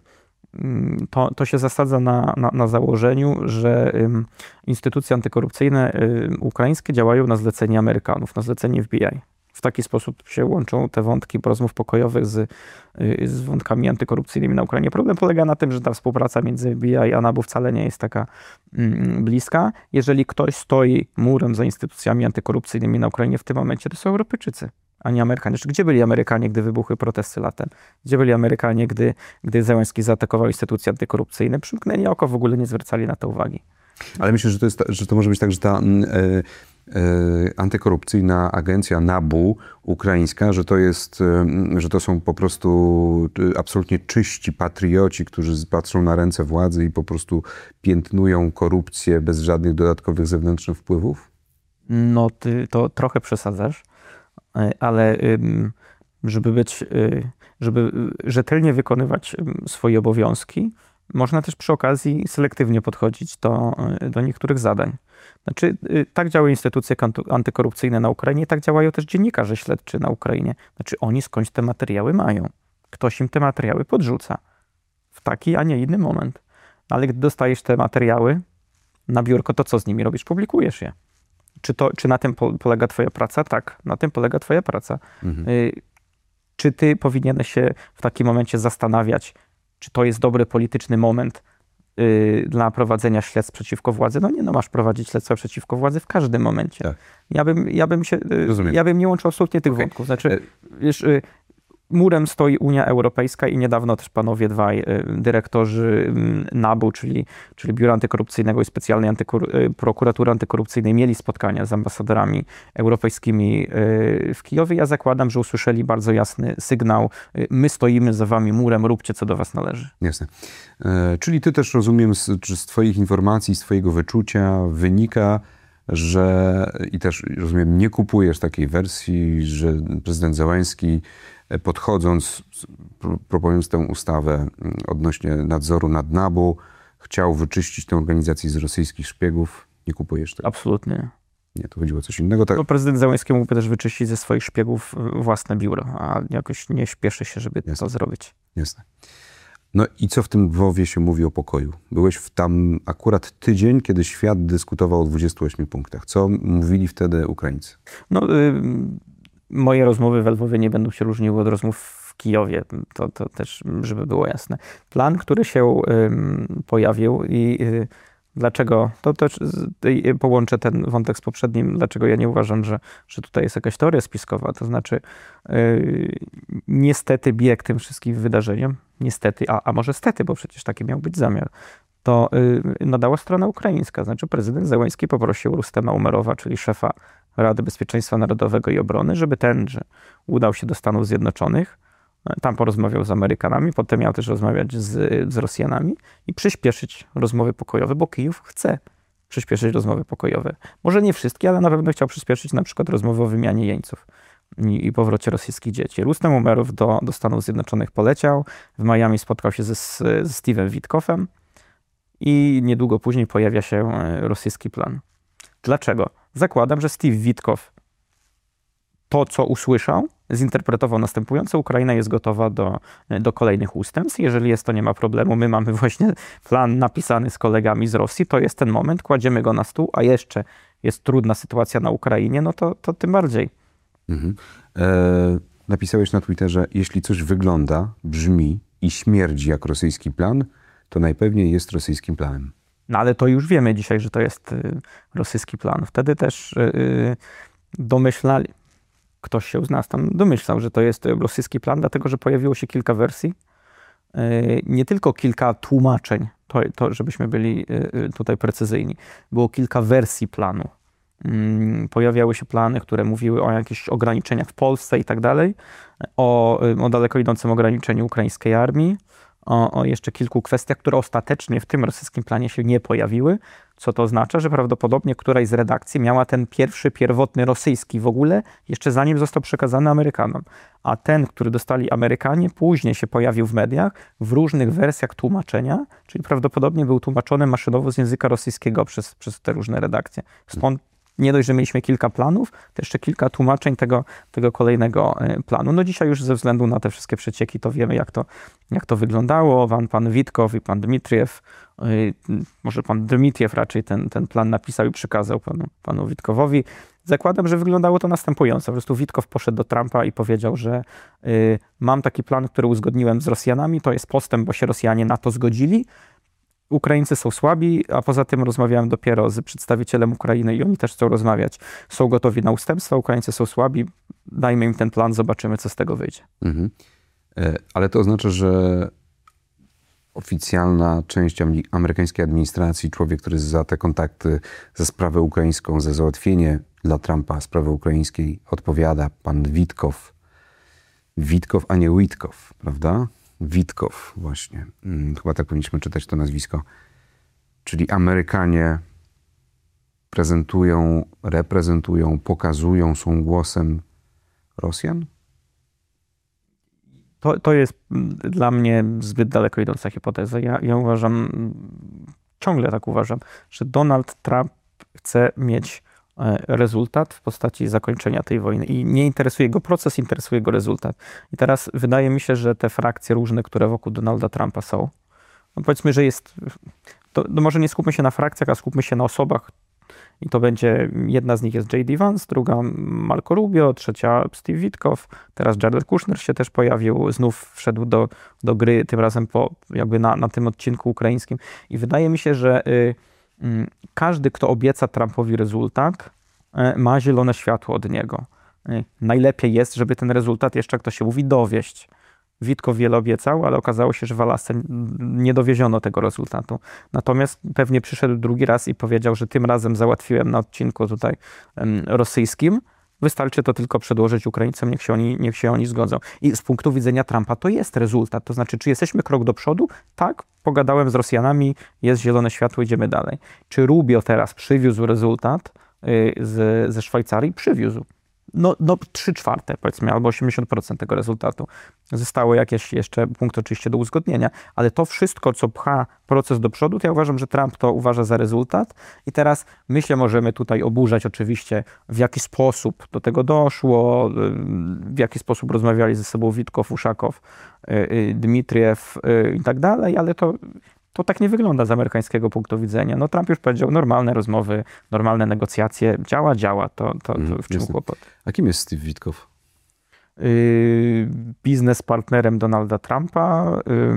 to się zasadza na założeniu, że instytucje antykorupcyjne ukraińskie działają na zlecenie Amerykanów, na zlecenie FBI. W taki sposób się łączą te wątki rozmów pokojowych z wątkami antykorupcyjnymi na Ukrainie. Problem polega na tym, że ta współpraca między FBI a NABU wcale nie jest taka bliska. Jeżeli ktoś stoi murem za instytucjami antykorupcyjnymi na Ukrainie w tym momencie, to są Europejczycy, a nie Amerykanie. Gdzie byli Amerykanie, gdy wybuchły protesty latem? Gdzie byli Amerykanie, gdy Zełenski zaatakował instytucje antykorupcyjne? Przymknęli oko, w ogóle nie zwracali na to uwagi. Ale myślę, że to może być tak, że ta antykorupcyjna agencja NABU ukraińska, że to są po prostu absolutnie czyści patrioci, którzy patrzą na ręce władzy i po prostu piętnują korupcję bez żadnych dodatkowych zewnętrznych wpływów? No ty to trochę przesadzasz, ale żeby rzetelnie wykonywać swoje obowiązki, można też przy okazji selektywnie podchodzić do niektórych zadań. Znaczy, tak działają instytucje antykorupcyjne na Ukrainie, tak działają też dziennikarze śledczy na Ukrainie. Znaczy, oni skądś te materiały mają. Ktoś im te materiały podrzuca w taki, a nie inny moment. Ale gdy dostajesz te materiały na biurko, to co z nimi robisz? Publikujesz je. Czy na tym polega twoja praca? Tak, na tym polega twoja praca. Czy ty powinieneś się w takim momencie zastanawiać, czy to jest dobry polityczny moment dla prowadzenia śledztw przeciwko władzy? No nie, masz prowadzić śledztwa przeciwko władzy w każdym momencie. Tak. Ja bym nie łączył absolutnie tych wątków. Znaczy, wiesz, murem stoi Unia Europejska i niedawno też panowie dwaj dyrektorzy NABU, czyli Biura Antykorupcyjnego i Specjalnej Prokuratury Antykorupcyjnej mieli spotkania z ambasadorami europejskimi w Kijowie. Ja zakładam, że usłyszeli bardzo jasny sygnał: my stoimy za wami murem, róbcie co do was należy. Jasne. Czyli ty też, rozumiem, z twoich informacji, z twojego wyczucia wynika, i też, rozumiem, nie kupujesz takiej wersji, że prezydent Zełenski, podchodząc, proponując tę ustawę odnośnie nadzoru nad NABU, chciał wyczyścić tę organizację z rosyjskich szpiegów. Nie kupujesz tego? Absolutnie. Nie, to chodziło o coś innego. Tak? Bo prezydent Zełenski mógłby też wyczyścić ze swoich szpiegów własne biuro, a jakoś nie śpieszy się, żeby to zrobić. Jasne. No i co w tym Lwowie się mówi o pokoju? Byłeś tam akurat tydzień, kiedy świat dyskutował o 28 punktach. Co mówili wtedy Ukraińcy? Moje rozmowy w Lwowie nie będą się różniły od rozmów w Kijowie. To też, żeby było jasne. Plan, który się pojawił i dlaczego, to też połączę ten wątek z poprzednim, dlaczego ja nie uważam, że tutaj jest jakaś teoria spiskowa. To znaczy, niestety bieg tym wszystkim wydarzeniem, niestety, a może stety, bo przecież taki miał być zamiar, to nadała strona ukraińska. Znaczy, prezydent Zełenski poprosił Rustema Umerowa, czyli szefa Rady Bezpieczeństwa Narodowego i Obrony, żeby tenże udał się do Stanów Zjednoczonych, tam porozmawiał z Amerykanami, potem miał też rozmawiać z Rosjanami i przyspieszyć rozmowy pokojowe, bo Kijów chce przyspieszyć rozmowy pokojowe. Może nie wszystkie, ale na pewno chciał przyspieszyć na przykład rozmowy o wymianie jeńców i powrocie rosyjskich dzieci. Rustem Umerow do Stanów Zjednoczonych poleciał, w Miami spotkał się ze Steve'em Witkofem i niedługo później pojawia się rosyjski plan. Dlaczego? Zakładam, że Steve Witkow to, co usłyszał, zinterpretował następująco: Ukraina jest gotowa do kolejnych ustępstw. Jeżeli jest, to nie ma problemu. My mamy właśnie plan napisany z kolegami z Rosji. To jest ten moment, kładziemy go na stół, a jeszcze jest trudna sytuacja na Ukrainie, no to tym bardziej. Napisałeś na Twitterze: jeśli coś wygląda, brzmi i śmierdzi jak rosyjski plan, to najpewniej jest rosyjskim planem. No ale to już wiemy dzisiaj, że to jest rosyjski plan. Wtedy też domyślali, ktoś się z nas tam domyślał, że to jest rosyjski plan, dlatego że pojawiło się kilka wersji, nie tylko kilka tłumaczeń, to żebyśmy byli tutaj precyzyjni. Było kilka wersji planu. Pojawiały się plany, które mówiły o jakichś ograniczeniach w Polsce i tak dalej, o daleko idącym ograniczeniu ukraińskiej armii, o jeszcze kilku kwestiach, które ostatecznie w tym rosyjskim planie się nie pojawiły, co to oznacza, że prawdopodobnie któraś z redakcji miała ten pierwotny rosyjski w ogóle, jeszcze zanim został przekazany Amerykanom. A ten, który dostali Amerykanie, później się pojawił w mediach w różnych wersjach tłumaczenia, czyli prawdopodobnie był tłumaczony maszynowo z języka rosyjskiego przez te różne redakcje. Stąd nie dość, że mieliśmy kilka planów, to jeszcze kilka tłumaczeń tego kolejnego planu. No dzisiaj już ze względu na te wszystkie przecieki to wiemy, jak to wyglądało. Pan Witkow i pan Dmitriew, może pan Dmitriew raczej ten plan napisał i przekazał panu Witkowowi. Zakładam, że wyglądało to następująco. Po prostu Witkow poszedł do Trumpa i powiedział, że mam taki plan, który uzgodniłem z Rosjanami, to jest postęp, bo się Rosjanie na to zgodzili. Ukraińcy są słabi, a poza tym rozmawiałem dopiero z przedstawicielem Ukrainy i oni też chcą rozmawiać. Są gotowi na ustępstwa, Ukraińcy są słabi, dajmy im ten plan, zobaczymy, co z tego wyjdzie. Ale to oznacza, że oficjalna część amerykańskiej administracji, człowiek, który za te kontakty, za sprawę ukraińską, za załatwienie dla Trumpa sprawy ukraińskiej odpowiada, pan Witkow. Witkow, a nie Witkow, prawda? Witkow właśnie. Chyba tak powinniśmy czytać to nazwisko. Czyli Amerykanie reprezentują, pokazują, są głosem Rosjan? To jest dla mnie zbyt daleko idąca hipoteza. Ja uważam, ciągle tak uważam, że Donald Trump chce mieć rezultat w postaci zakończenia tej wojny. I nie interesuje go proces, interesuje go rezultat. I teraz wydaje mi się, że te frakcje różne, które wokół Donalda Trumpa są, no powiedzmy, że jest, to może nie skupmy się na frakcjach, a skupmy się na osobach. I to będzie, jedna z nich jest J.D. Vance, druga Marco Rubio, trzecia Steve Witkoff, teraz Jared Kushner się też pojawił, znów wszedł do gry, tym razem jakby na tym odcinku ukraińskim. I wydaje mi się, że każdy, kto obieca Trumpowi rezultat, ma zielone światło od niego. Najlepiej jest, żeby ten rezultat jeszcze, jak to się mówi, dowieść. Witkow wiele obiecał, ale okazało się, że w Alasce nie dowieziono tego rezultatu. Natomiast pewnie przyszedł drugi raz i powiedział, że tym razem załatwiłem na odcinku tutaj rosyjskim. Wystarczy to tylko przedłożyć Ukraińcom, niech się oni zgodzą. I z punktu widzenia Trumpa to jest rezultat. To znaczy, czy jesteśmy krok do przodu? Tak, pogadałem z Rosjanami, jest zielone światło, idziemy dalej. Czy Rubio teraz przywiózł rezultat ze Szwajcarii? Przywiózł. No 3/4 powiedzmy, albo 80% tego rezultatu. Zostały jakieś jeszcze punkty oczywiście do uzgodnienia, ale to wszystko, co pcha proces do przodu, to ja uważam, że Trump to uważa za rezultat i teraz my się możemy tutaj oburzać oczywiście, w jaki sposób do tego doszło, w jaki sposób rozmawiali ze sobą Witkow, Uszakow, Dmitriew i tak dalej, ale to tak nie wygląda z amerykańskiego punktu widzenia. No Trump już powiedział, normalne rozmowy, normalne negocjacje, działa, to w czym kłopot? A kim jest Steve Witkow? Biznes partnerem Donalda Trumpa,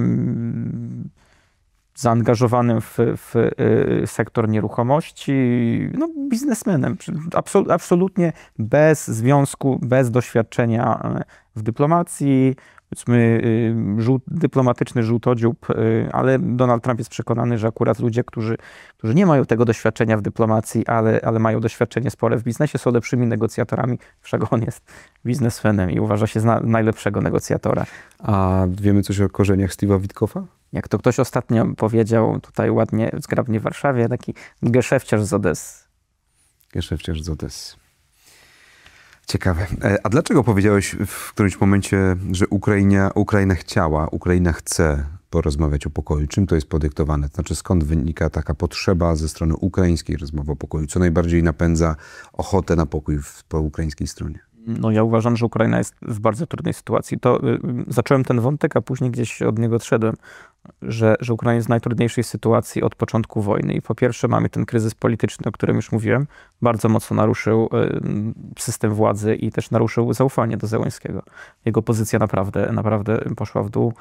zaangażowanym w sektor nieruchomości, no biznesmenem, absolutnie bez związku, bez doświadczenia w dyplomacji, powiedzmy dyplomatyczny żółtodziób, ale Donald Trump jest przekonany, że akurat ludzie, którzy nie mają tego doświadczenia w dyplomacji, ale mają doświadczenie spore w biznesie, są lepszymi negocjatorami, wszak on jest biznesmenem i uważa się za najlepszego negocjatora. A wiemy coś o korzeniach Steve'a Witkoffa? Jak to ktoś ostatnio powiedział tutaj ładnie, zgrabnie w Warszawie, taki geszefciarz z Odessy. Geszefciarz z Odessy. Ciekawe. A dlaczego powiedziałeś w którymś momencie, że Ukraina chce porozmawiać o pokoju? Czym to jest podyktowane? To znaczy, skąd wynika taka potrzeba ze strony ukraińskiej rozmowy o pokoju? Co najbardziej napędza ochotę na pokój po ukraińskiej stronie? No ja uważam, że Ukraina jest w bardzo trudnej sytuacji. Zacząłem ten wątek, a później gdzieś od niego odszedłem, że Ukraina jest w najtrudniejszej sytuacji od początku wojny. I po pierwsze mamy ten kryzys polityczny, o którym już mówiłem. Bardzo mocno naruszył system władzy i też naruszył zaufanie do Zełenskiego. Jego pozycja naprawdę poszła w dół.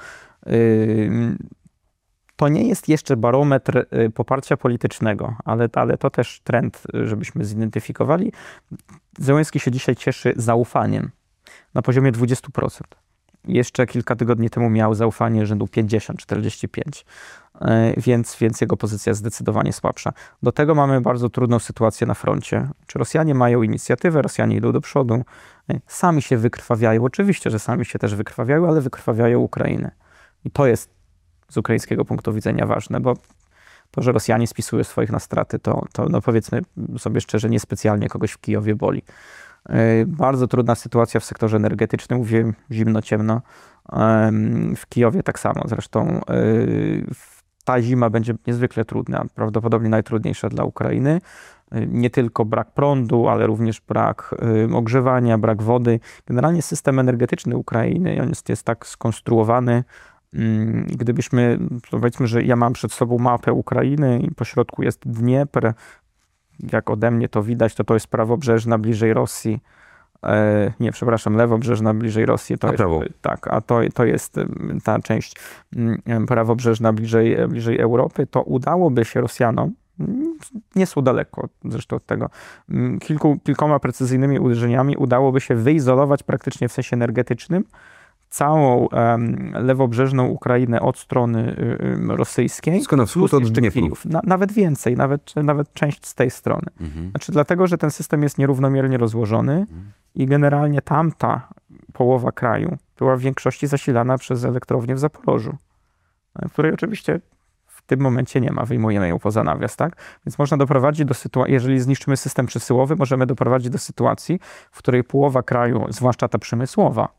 To nie jest jeszcze barometr poparcia politycznego, ale to też trend, żebyśmy zidentyfikowali. Zełenski się dzisiaj cieszy zaufaniem na poziomie 20%. Jeszcze kilka tygodni temu miał zaufanie rzędu 50-45%, więc jego pozycja jest zdecydowanie słabsza. Do tego mamy bardzo trudną sytuację na froncie. Czy Rosjanie mają inicjatywę, Rosjanie idą do przodu, sami się wykrwawiają. Oczywiście, że sami się też wykrwawiają, ale wykrwawiają Ukrainę. I to jest z ukraińskiego punktu widzenia ważne, bo to, że Rosjanie spisują swoich na straty, to no powiedzmy sobie szczerze, niespecjalnie kogoś w Kijowie boli. Bardzo trudna sytuacja w sektorze energetycznym, mówię zimno, ciemno. W Kijowie tak samo. Zresztą ta zima będzie niezwykle trudna, prawdopodobnie najtrudniejsza dla Ukrainy. Nie tylko brak prądu, ale również brak ogrzewania, brak wody. Generalnie system energetyczny Ukrainy on jest tak skonstruowany. Gdybyśmy, powiedzmy, że ja mam przed sobą mapę Ukrainy i po środku jest Dniepr, jak ode mnie to widać, to jest prawobrzeżna bliżej Rosji. Nie, przepraszam, lewobrzeżna bliżej Rosji. Tak, a to jest ta część prawobrzeżna bliżej Europy. To udałoby się Rosjanom, nie są daleko zresztą od tego, kilkoma precyzyjnymi uderzeniami udałoby się wyizolować praktycznie w sensie energetycznym całą lewobrzeżną Ukrainę od strony rosyjskiej. Wszystko na wschód od Dniepru. Nawet więcej, nawet część z tej strony. Znaczy dlatego, że ten system jest nierównomiernie rozłożony i generalnie tamta połowa kraju była w większości zasilana przez elektrownię w Zaporożu, której oczywiście w tym momencie nie ma, wyjmujemy ją poza nawias, tak? Więc można doprowadzić do sytuacji, jeżeli zniszczymy system przesyłowy, możemy doprowadzić do sytuacji, w której połowa kraju, zwłaszcza ta przemysłowa,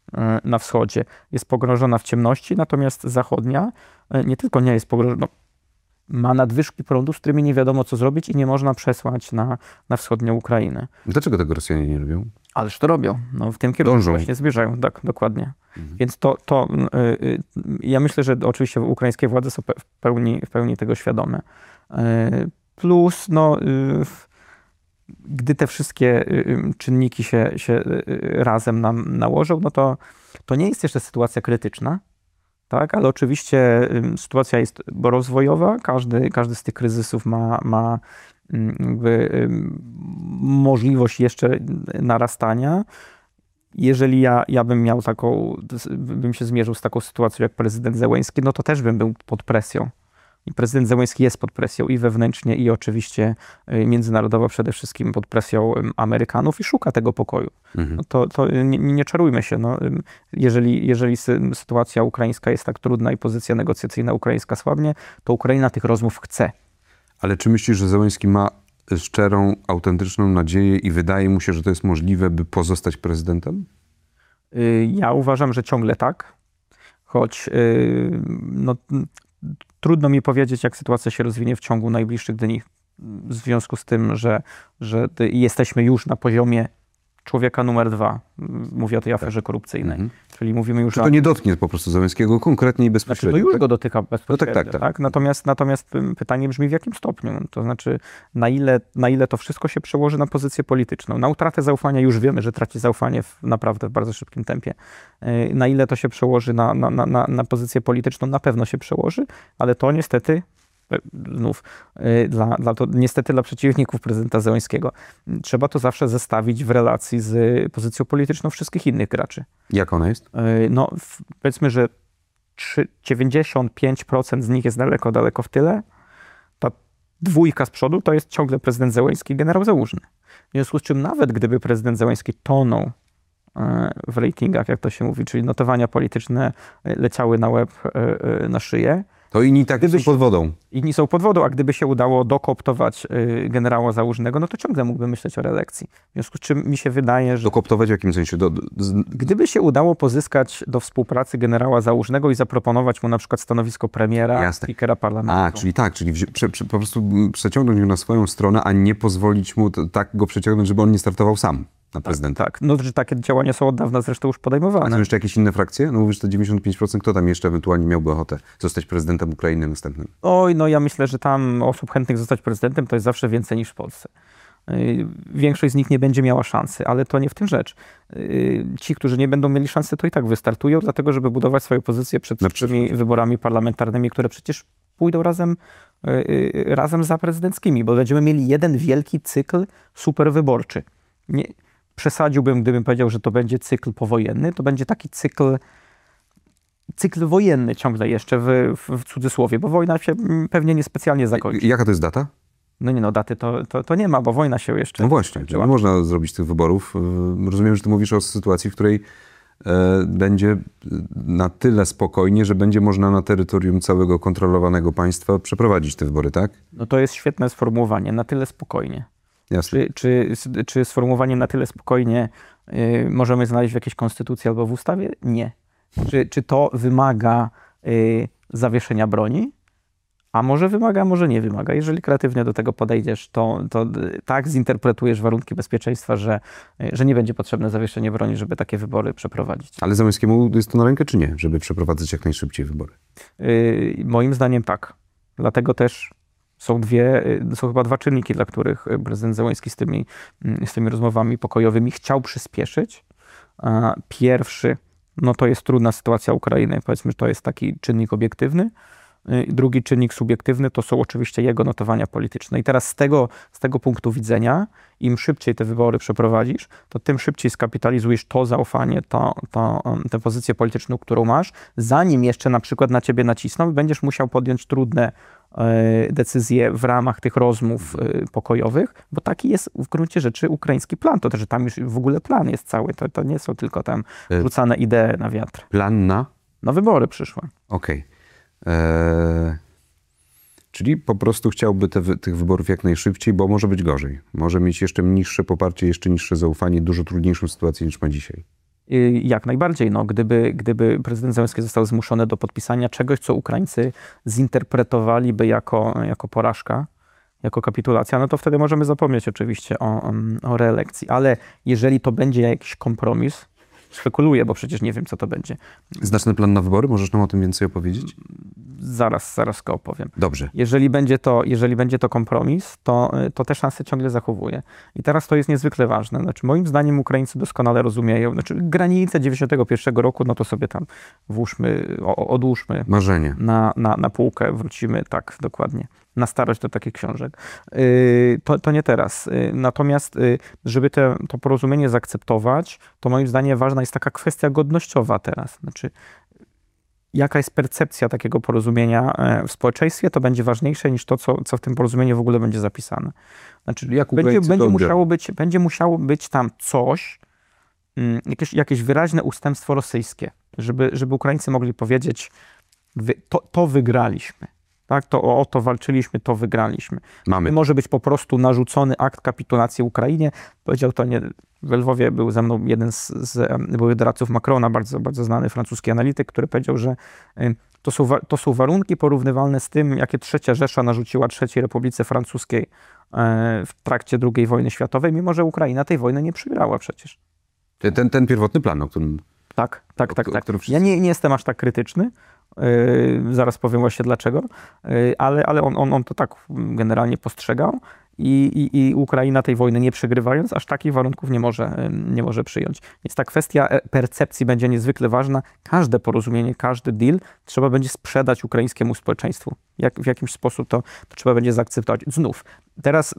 na wschodzie jest pogrążona w ciemności, natomiast zachodnia nie tylko nie jest pogrążona, ma nadwyżki prądu, z którymi nie wiadomo co zrobić i nie można przesłać na wschodnią Ukrainę. Dlaczego tego Rosjanie nie robią? Ależ to robią. No, w tym kierunku Dążą. właśnie zmierzają. Tak, dokładnie. Więc ja myślę, że oczywiście ukraińskie władze są w pełni tego świadome. Plus, gdy te wszystkie czynniki się razem nam nałożą, no to nie jest jeszcze sytuacja krytyczna, tak? Ale oczywiście sytuacja jest rozwojowa. Każdy z tych kryzysów ma jakby możliwość jeszcze narastania. Jeżeli ja bym miał bym się zmierzył z taką sytuacją jak prezydent Zełenski, no to też bym był pod presją. I prezydent Zełenski jest pod presją i wewnętrznie, i oczywiście międzynarodowo przede wszystkim pod presją Amerykanów i szuka tego pokoju. No to nie czarujmy się. No, jeżeli sytuacja ukraińska jest tak trudna i pozycja negocjacyjna ukraińska słabnie, to Ukraina tych rozmów chce. Ale czy myślisz, że Zełenski ma szczerą, autentyczną nadzieję i wydaje mu się, że to jest możliwe, by pozostać prezydentem? Ja uważam, że ciągle tak, choć trudno mi powiedzieć, jak sytuacja się rozwinie w ciągu najbliższych dni, w związku z tym, że jesteśmy już na poziomie człowieka numer 2. Mówię o tej aferze korupcyjnej. Czyli mówimy już to nie dotknie po prostu Zełenskiego konkretnie i bezpośrednio. Znaczy, to już go dotyka bezpośrednio. No tak. Natomiast pytanie brzmi, w jakim stopniu? To znaczy, na ile to wszystko się przełoży na pozycję polityczną. Na utratę zaufania już wiemy, że traci zaufanie naprawdę w bardzo szybkim tempie. Na ile to się przełoży na pozycję polityczną, na pewno się przełoży, ale to niestety znów, niestety dla przeciwników prezydenta Zełenskiego, trzeba to zawsze zestawić w relacji z pozycją polityczną wszystkich innych graczy. Jak ona jest? No, powiedzmy, że 95% z nich jest daleko w tyle. Ta dwójka z przodu to jest ciągle prezydent Zełenski i generał Załużny. W związku z czym nawet gdyby prezydent Zełenski tonął w ratingach, jak to się mówi, czyli notowania polityczne leciały na łeb, na szyję, to inni tak są pod wodą. Inni są pod wodą, a gdyby się udało dokooptować generała Załużnego, no to ciągle mógłby myśleć o reelekcji. W związku z czym mi się wydaje, że... Dokooptować w jakim sensie? Gdyby się udało pozyskać do współpracy generała Załużnego i zaproponować mu na przykład stanowisko premiera, spikera parlamentu. Czyli po prostu przeciągnąć go na swoją stronę, a nie pozwolić mu tak go przeciągnąć, żeby on nie startował sam na prezydenta. Tak, no że takie działania są od dawna zresztą już podejmowane. A są jeszcze jakieś inne frakcje? No mówisz, to 95%, kto tam jeszcze ewentualnie miałby ochotę zostać prezydentem Ukrainy następnym? Oj, no ja myślę, że tam osób chętnych zostać prezydentem to jest zawsze więcej niż w Polsce. Większość z nich nie będzie miała szansy, ale to nie w tym rzecz. Ci, którzy nie będą mieli szansy, to i tak wystartują, dlatego żeby budować swoją pozycję przed przyszłymi wyborami parlamentarnymi, które przecież pójdą razem za prezydenckimi, bo będziemy mieli jeden wielki cykl superwyborczy. Przesadziłbym, gdybym powiedział, że to będzie cykl powojenny, to będzie taki cykl wojenny ciągle jeszcze w cudzysłowie, bo wojna się pewnie niespecjalnie zakończy. Jaka to jest data? No daty to nie ma, bo wojna się jeszcze... No właśnie, nie można zrobić tych wyborów. Rozumiem, że ty mówisz o sytuacji, w której będzie na tyle spokojnie, że będzie można na terytorium całego kontrolowanego państwa przeprowadzić te wybory, tak? No to jest świetne sformułowanie, na tyle spokojnie. Jasne. Czy sformułowanie na tyle spokojnie możemy znaleźć w jakiejś konstytucji albo w ustawie? Nie. Czy to wymaga zawieszenia broni? A może wymaga, a może nie wymaga. Jeżeli kreatywnie do tego podejdziesz, to tak zinterpretujesz warunki bezpieczeństwa, że nie będzie potrzebne zawieszenie broni, żeby takie wybory przeprowadzić. Ale Zełenskiemu jest to na rękę, czy nie? Żeby przeprowadzać jak najszybciej wybory? Moim zdaniem tak. Dlatego też są chyba dwa czynniki, dla których prezydent Zełenski z tymi rozmowami pokojowymi chciał przyspieszyć. Pierwszy, no to jest trudna sytuacja Ukrainy. Powiedzmy, że to jest taki czynnik obiektywny. Drugi czynnik subiektywny to są oczywiście jego notowania polityczne. I teraz z tego punktu widzenia, im szybciej te wybory przeprowadzisz, to tym szybciej skapitalizujesz to zaufanie, tę pozycję polityczną, którą masz, zanim jeszcze na przykład na ciebie nacisną i będziesz musiał podjąć trudne decyzje w ramach tych rozmów pokojowych, bo taki jest w gruncie rzeczy ukraiński plan. To też, że tam już w ogóle plan jest cały. To nie są tylko tam rzucane idee na wiatr. Plan na? Na wybory przyszłe. Okej. Czyli po prostu chciałby tych wyborów jak najszybciej, bo może być gorzej. Może mieć jeszcze niższe poparcie, jeszcze niższe zaufanie, dużo trudniejszą sytuację niż ma dzisiaj. Jak najbardziej. No, gdyby prezydent Zełenski został zmuszony do podpisania czegoś, co Ukraińcy zinterpretowaliby jako porażka, jako kapitulacja, no to wtedy możemy zapomnieć oczywiście o reelekcji. Ale jeżeli to będzie jakiś kompromis, spekuluję, bo przecież nie wiem, co to będzie. Znaczny plan na wybory? Możesz nam o tym więcej opowiedzieć? Zaraz go opowiem. Dobrze. Jeżeli będzie to kompromis, to te szanse ciągle zachowuje. I teraz to jest niezwykle ważne. Znaczy, moim zdaniem Ukraińcy doskonale rozumieją, znaczy granice 91 roku, no to sobie tam odłóżmy. Marzenie. Na półkę, wrócimy, tak, dokładnie. Na starość do takich książek. To nie teraz. Natomiast, żeby to porozumienie zaakceptować, to moim zdaniem ważna jest taka kwestia godnościowa teraz. Znaczy, jaka jest percepcja takiego porozumienia w społeczeństwie, to będzie ważniejsze niż to, co w tym porozumieniu w ogóle będzie zapisane. Znaczy, będzie musiało być tam coś, jakieś wyraźne ustępstwo rosyjskie, żeby Ukraińcy mogli powiedzieć, to wygraliśmy. Tak, o to walczyliśmy, to wygraliśmy. Może być po prostu narzucony akt kapitulacji Ukrainie. Powiedział to nie. W Lwowie był ze mną jeden z byłych doradców Macrona, bardzo, bardzo znany francuski analityk, który powiedział, że to są warunki porównywalne z tym, jakie III Rzesza narzuciła III Republice Francuskiej w trakcie II wojny światowej, mimo że Ukraina tej wojny nie przegrała przecież. Ten pierwotny plan, o którym... Tak. Ja nie jestem aż tak krytyczny. Zaraz powiem właśnie dlaczego, ale on to tak generalnie postrzegał i Ukraina tej wojny nie przegrywając, aż takich warunków nie może przyjąć. Więc ta kwestia percepcji będzie niezwykle ważna. Każde porozumienie, każdy deal trzeba będzie sprzedać ukraińskiemu społeczeństwu. W jakimś sposób to trzeba będzie zaakceptować. Znów, teraz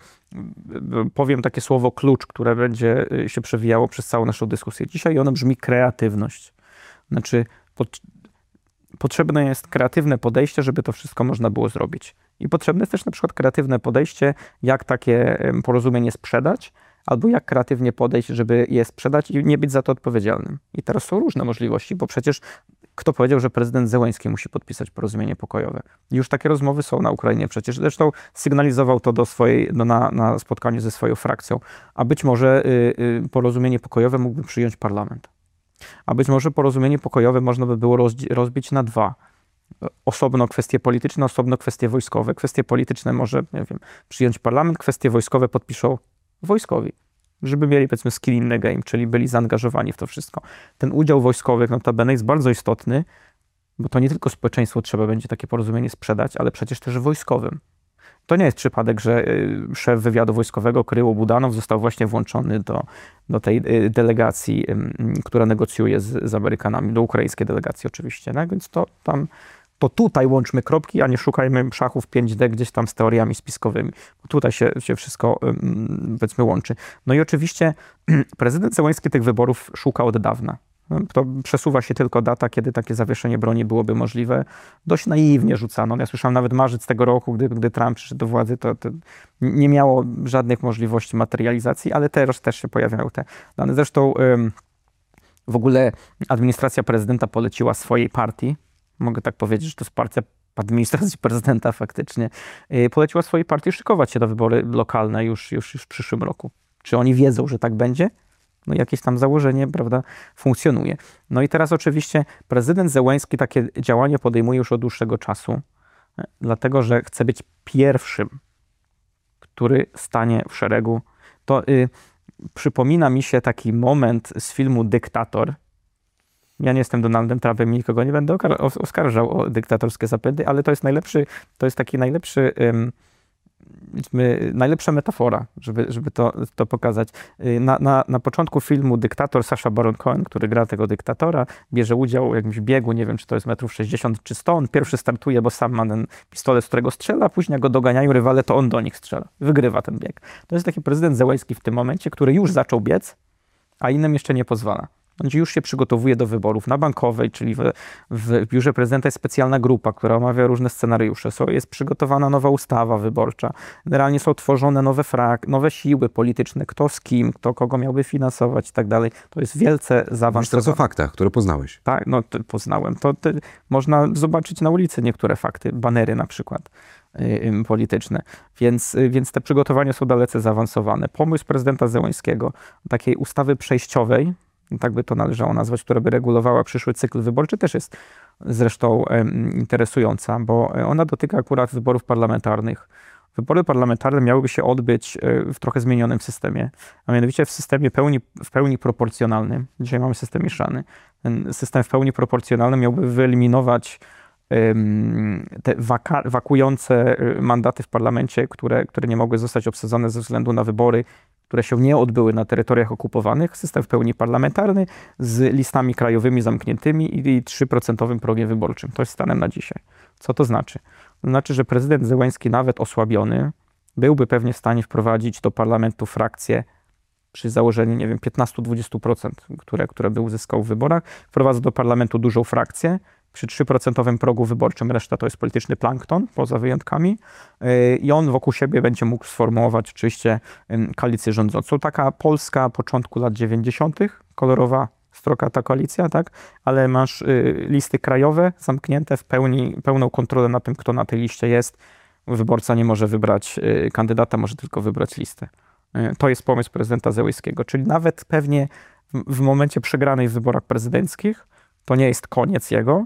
powiem takie słowo klucz, które będzie się przewijało przez całą naszą dyskusję dzisiaj i ono brzmi kreatywność. Znaczy, potrzebne jest kreatywne podejście, żeby to wszystko można było zrobić. I potrzebne jest też na przykład kreatywne podejście, jak takie porozumienie sprzedać, albo jak kreatywnie podejść, żeby je sprzedać i nie być za to odpowiedzialnym. I teraz są różne możliwości, bo przecież kto powiedział, że prezydent Zełenski musi podpisać porozumienie pokojowe? Już takie rozmowy są na Ukrainie przecież. Zresztą sygnalizował to na spotkaniu ze swoją frakcją. A być może porozumienie pokojowe mógłby przyjąć parlament. A być może porozumienie pokojowe można by było rozbić na dwa. Osobno kwestie polityczne, osobno kwestie wojskowe. Kwestie polityczne może, nie wiem, przyjąć parlament, kwestie wojskowe podpiszą wojskowi. Żeby mieli, powiedzmy, skin in the game, czyli byli zaangażowani w to wszystko. Ten udział wojskowych notabene jest bardzo istotny, bo to nie tylko społeczeństwu trzeba będzie takie porozumienie sprzedać, ale przecież też wojskowym. To nie jest przypadek, że szef wywiadu wojskowego Kryło Budanow został właśnie włączony do tej delegacji, która negocjuje z Amerykanami, do ukraińskiej delegacji oczywiście. Tak? Więc to tutaj łączmy kropki, a nie szukajmy szachów 5D gdzieś tam z teoriami spiskowymi. Bo tutaj się wszystko, powiedzmy, łączy. No i oczywiście prezydent Zełenski tych wyborów szuka od dawna. To przesuwa się tylko data, kiedy takie zawieszenie broni byłoby możliwe. Dość naiwnie rzucano. Ja słyszałem nawet marzec tego roku, gdy Trump przyszedł do władzy, to nie miało żadnych możliwości materializacji, ale teraz też się pojawiają te dane. Zresztą w ogóle administracja prezydenta poleciła swojej partii, mogę tak powiedzieć, że to jest partia administracji prezydenta faktycznie, poleciła swojej partii szykować się na wybory lokalne już w przyszłym roku. Czy oni wiedzą, że tak będzie? No jakieś tam założenie, prawda, funkcjonuje. No i teraz oczywiście prezydent Zełenski takie działanie podejmuje już od dłuższego czasu, dlatego że chce być pierwszym, który stanie w szeregu. To przypomina mi się taki moment z filmu Dyktator. Ja nie jestem Donaldem Trumpem i nikogo nie będę oskarżał o dyktatorskie zapędy, ale to jest taki najlepsza metafora, żeby to pokazać. Na początku filmu Dyktator Sacha Baron Cohen, który gra tego dyktatora, bierze udział w jakimś biegu, nie wiem, czy to jest metrów 60 czy 100. On pierwszy startuje, bo sam ma ten pistolet, z którego strzela, a później go doganiają rywale, to on do nich strzela. Wygrywa ten bieg. To jest taki prezydent Zełenski w tym momencie, który już zaczął biec, a innym jeszcze nie pozwala. On już się przygotowuje do wyborów na Bankowej, czyli w biurze prezydenta jest specjalna grupa, która omawia różne scenariusze. Jest przygotowana nowa ustawa wyborcza. Generalnie są tworzone nowe siły polityczne, kto z kim, kto kogo miałby finansować i tak dalej. To jest wielce zaawansowane. Mówisz teraz o faktach, które poznałeś. Tak, no poznałem. Można zobaczyć na ulicy niektóre fakty, banery na przykład polityczne. Więc te przygotowania są dalece zaawansowane. Pomysł prezydenta Zełenskiego takiej ustawy przejściowej, tak by to należało nazwać, która by regulowała przyszły cykl wyborczy, też jest zresztą interesująca, bo ona dotyka akurat wyborów parlamentarnych. Wybory parlamentarne miałyby się odbyć w trochę zmienionym systemie, a mianowicie w systemie w pełni proporcjonalnym. Dzisiaj mamy system mieszany. Ten system w pełni proporcjonalny miałby wyeliminować te wakujące mandaty w parlamencie, które nie mogły zostać obsadzone ze względu na wybory, które się nie odbyły na terytoriach okupowanych. System w pełni parlamentarny z listami krajowymi zamkniętymi i 3% progiem wyborczym. To jest stanem na dzisiaj. Co to znaczy? To znaczy, że prezydent Zełenski, nawet osłabiony, byłby pewnie w stanie wprowadzić do parlamentu frakcje przy założeniu, nie wiem, 15-20%, które by uzyskał w wyborach. Wprowadza do parlamentu dużą frakcję przy 3% progu wyborczym, reszta to jest polityczny plankton, poza wyjątkami. I on wokół siebie będzie mógł sformułować oczywiście koalicję rządzącą. Taka Polska początku lat 90., kolorowa stroka ta koalicja, tak? Ale masz listy krajowe zamknięte pełną kontrolę nad tym, kto na tej liście jest. Wyborca nie może wybrać kandydata, może tylko wybrać listę. To jest pomysł prezydenta Zełenskiego, czyli nawet pewnie w momencie przegranej w wyborach prezydenckich to nie jest koniec jego,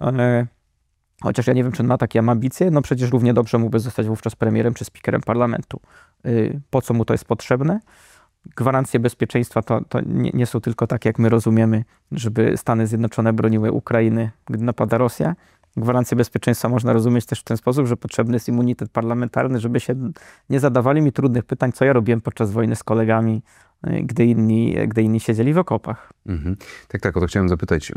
chociaż ja nie wiem, czy on ma takie ambicje, no przecież równie dobrze mógłby zostać wówczas premierem czy speakerem parlamentu. Po co mu to jest potrzebne? Gwarancje bezpieczeństwa to nie są tylko takie, jak my rozumiemy, żeby Stany Zjednoczone broniły Ukrainy, gdy napada Rosja. Gwarancje bezpieczeństwa można rozumieć też w ten sposób, że potrzebny jest immunitet parlamentarny, żeby się nie zadawali mi trudnych pytań, co ja robiłem podczas wojny z kolegami, gdy inni siedzieli w okopach. Mhm. Tak, o to chciałem zapytać,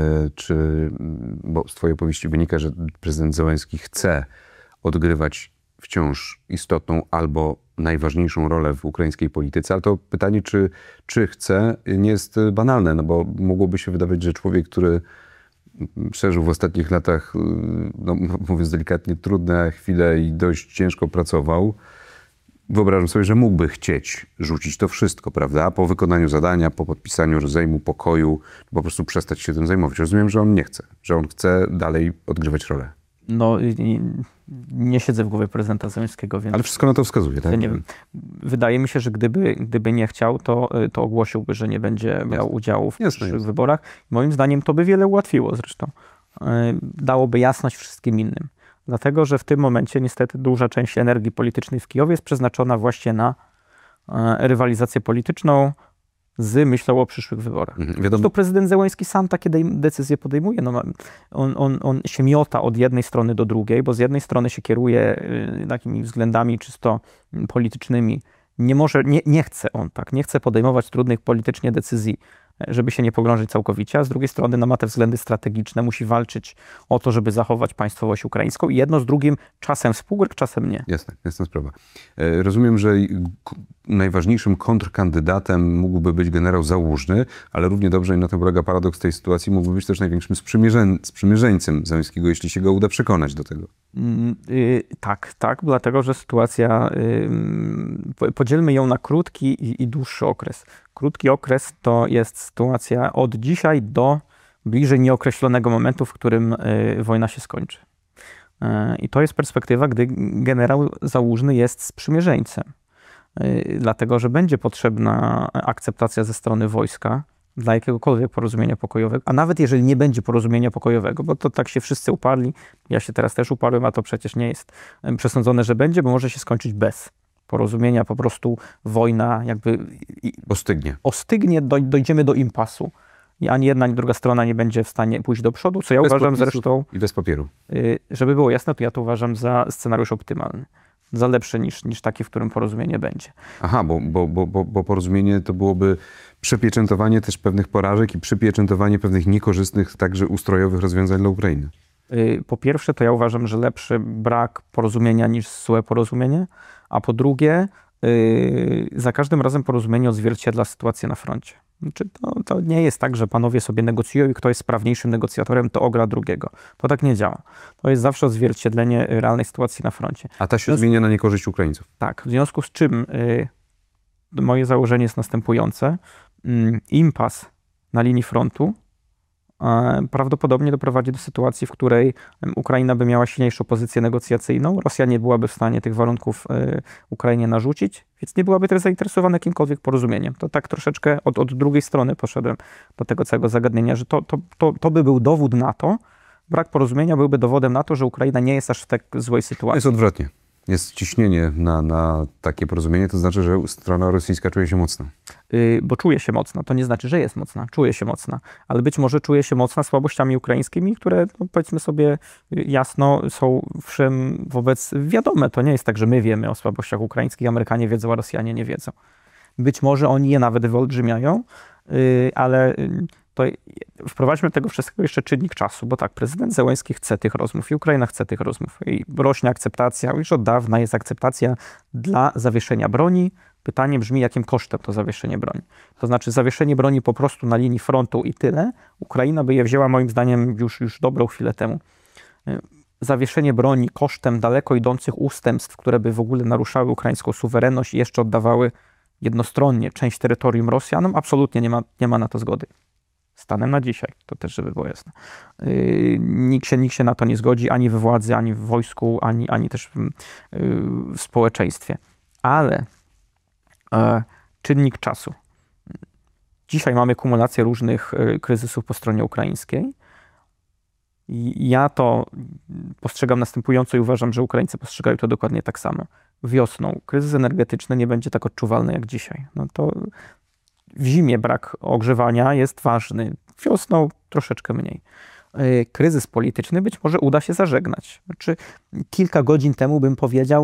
bo z twojej opowieści wynika, że prezydent Zełenski chce odgrywać wciąż istotną albo najważniejszą rolę w ukraińskiej polityce, ale to pytanie, czy chce, nie jest banalne, no bo mogłoby się wydawać, że człowiek, który przeżył w ostatnich latach, no, mówiąc delikatnie, trudne chwile i dość ciężko pracował, wyobrażam sobie, że mógłby chcieć rzucić to wszystko, prawda? Po wykonaniu zadania, po podpisaniu rozejmu, pokoju, po prostu przestać się tym zajmować. Rozumiem, że on nie chce, że on chce dalej odgrywać rolę. No, nie siedzę w głowie prezydenta Zełenskiego, więc... Ale wszystko na to wskazuje, tak? Ja nie wiem. Wydaje mi się, że gdyby nie chciał, to ogłosiłby, że nie będzie miał udziału w przyszłych wyborach. Moim zdaniem to by wiele ułatwiło zresztą. Dałoby jasność wszystkim innym. Dlatego, że w tym momencie niestety duża część energii politycznej w Kijowie jest przeznaczona właśnie na rywalizację polityczną z myślą o przyszłych wyborach. Zresztą prezydent Zełenski sam takie decyzje podejmuje. No, on się miota od jednej strony do drugiej, bo z jednej strony się kieruje takimi względami czysto politycznymi. Nie chce podejmować trudnych politycznie decyzji, żeby się nie pogrążyć całkowicie, a z drugiej strony ma te względy strategiczne, musi walczyć o to, żeby zachować państwowość ukraińską i jedno z drugim czasem współgra, czasem nie. Jasna sprawa. Rozumiem, że najważniejszym kontrkandydatem mógłby być generał Załużny, ale równie dobrze, i na tym polega paradoks tej sytuacji, mógłby być też największym sprzymierzeńcem Zełenskiego, jeśli się go uda przekonać do tego. Tak, dlatego, że sytuacja, podzielmy ją na krótki i dłuższy okres. Krótki okres to jest sytuacja od dzisiaj do bliżej nieokreślonego momentu, w którym wojna się skończy. I to jest perspektywa, gdy generał Załużny jest sprzymierzeńcem. Dlatego, że będzie potrzebna akceptacja ze strony wojska dla jakiegokolwiek porozumienia pokojowego, a nawet jeżeli nie będzie porozumienia pokojowego, bo to tak się wszyscy uparli, ja się teraz też uparłem, a to przecież nie jest przesądzone, że będzie, bo może się skończyć bez porozumienia, po prostu wojna jakby ostygnie, dojdziemy do impasu. I ani jedna, ani druga strona nie będzie w stanie pójść do przodu, co ja uważam zresztą... I bez papieru. Żeby było jasne, to ja to uważam za scenariusz optymalny. Za lepszy niż taki, w którym porozumienie będzie. Aha, bo porozumienie to byłoby przepieczętowanie też pewnych porażek i przypieczętowanie pewnych niekorzystnych, także ustrojowych rozwiązań dla Ukrainy. Po pierwsze, to ja uważam, że lepszy brak porozumienia niż złe porozumienie, a po drugie, za każdym razem porozumienie odzwierciedla sytuację na froncie. Znaczy, to nie jest tak, że panowie sobie negocjują i kto jest sprawniejszym negocjatorem, to ogra drugiego. To tak nie działa. To jest zawsze odzwierciedlenie realnej sytuacji na froncie. A ta się zmienia na niekorzyść Ukraińców. Tak, w związku z czym moje założenie jest następujące. Impas na linii frontu prawdopodobnie doprowadzi do sytuacji, w której Ukraina by miała silniejszą pozycję negocjacyjną, Rosja nie byłaby w stanie tych warunków Ukrainie narzucić, Więc nie byłaby też zainteresowana jakimkolwiek porozumieniem. To tak troszeczkę od drugiej strony poszedłem do tego całego zagadnienia, że to by był dowód na to, brak porozumienia byłby dowodem na to, że Ukraina nie jest aż w tak złej sytuacji. Jest odwrotnie. Jest ciśnienie na takie porozumienie, to znaczy, że strona rosyjska czuje się mocna. Bo czuje się mocna. To nie znaczy, że jest mocna. Czuje się mocna. Ale być może czuje się mocna słabościami ukraińskimi, które, no, powiedzmy sobie jasno, są wszem wobec wiadome. To nie jest tak, że my wiemy o słabościach ukraińskich, Amerykanie wiedzą, a Rosjanie nie wiedzą. Być może oni je nawet wyolbrzymiają, ale to wprowadźmy do tego wszystkiego jeszcze czynnik czasu, bo tak, prezydent Zełenski chce tych rozmów i Ukraina chce tych rozmów i rośnie akceptacja, już od dawna jest akceptacja dla zawieszenia broni. Pytanie brzmi, jakim kosztem to zawieszenie broni. To znaczy zawieszenie broni po prostu na linii frontu i tyle. Ukraina by je wzięła moim zdaniem już dobrą chwilę temu. Zawieszenie broni kosztem daleko idących ustępstw, które by w ogóle naruszały ukraińską suwerenność i jeszcze oddawały jednostronnie część terytorium Rosjanom, absolutnie nie ma na to zgody. Stanem na dzisiaj, to też żeby było jasne. Nikt się na to nie zgodzi, ani we władzy, ani w wojsku, ani też w społeczeństwie. Ale czynnik czasu. Dzisiaj mamy kumulację różnych kryzysów po stronie ukraińskiej. Ja to postrzegam następująco i uważam, że Ukraińcy postrzegają to dokładnie tak samo. Wiosną kryzys energetyczny nie będzie tak odczuwalny jak dzisiaj. No to w zimie brak ogrzewania jest ważny. Wiosną troszeczkę mniej. Kryzys polityczny być może uda się zażegnać. Znaczy, kilka godzin temu bym powiedział,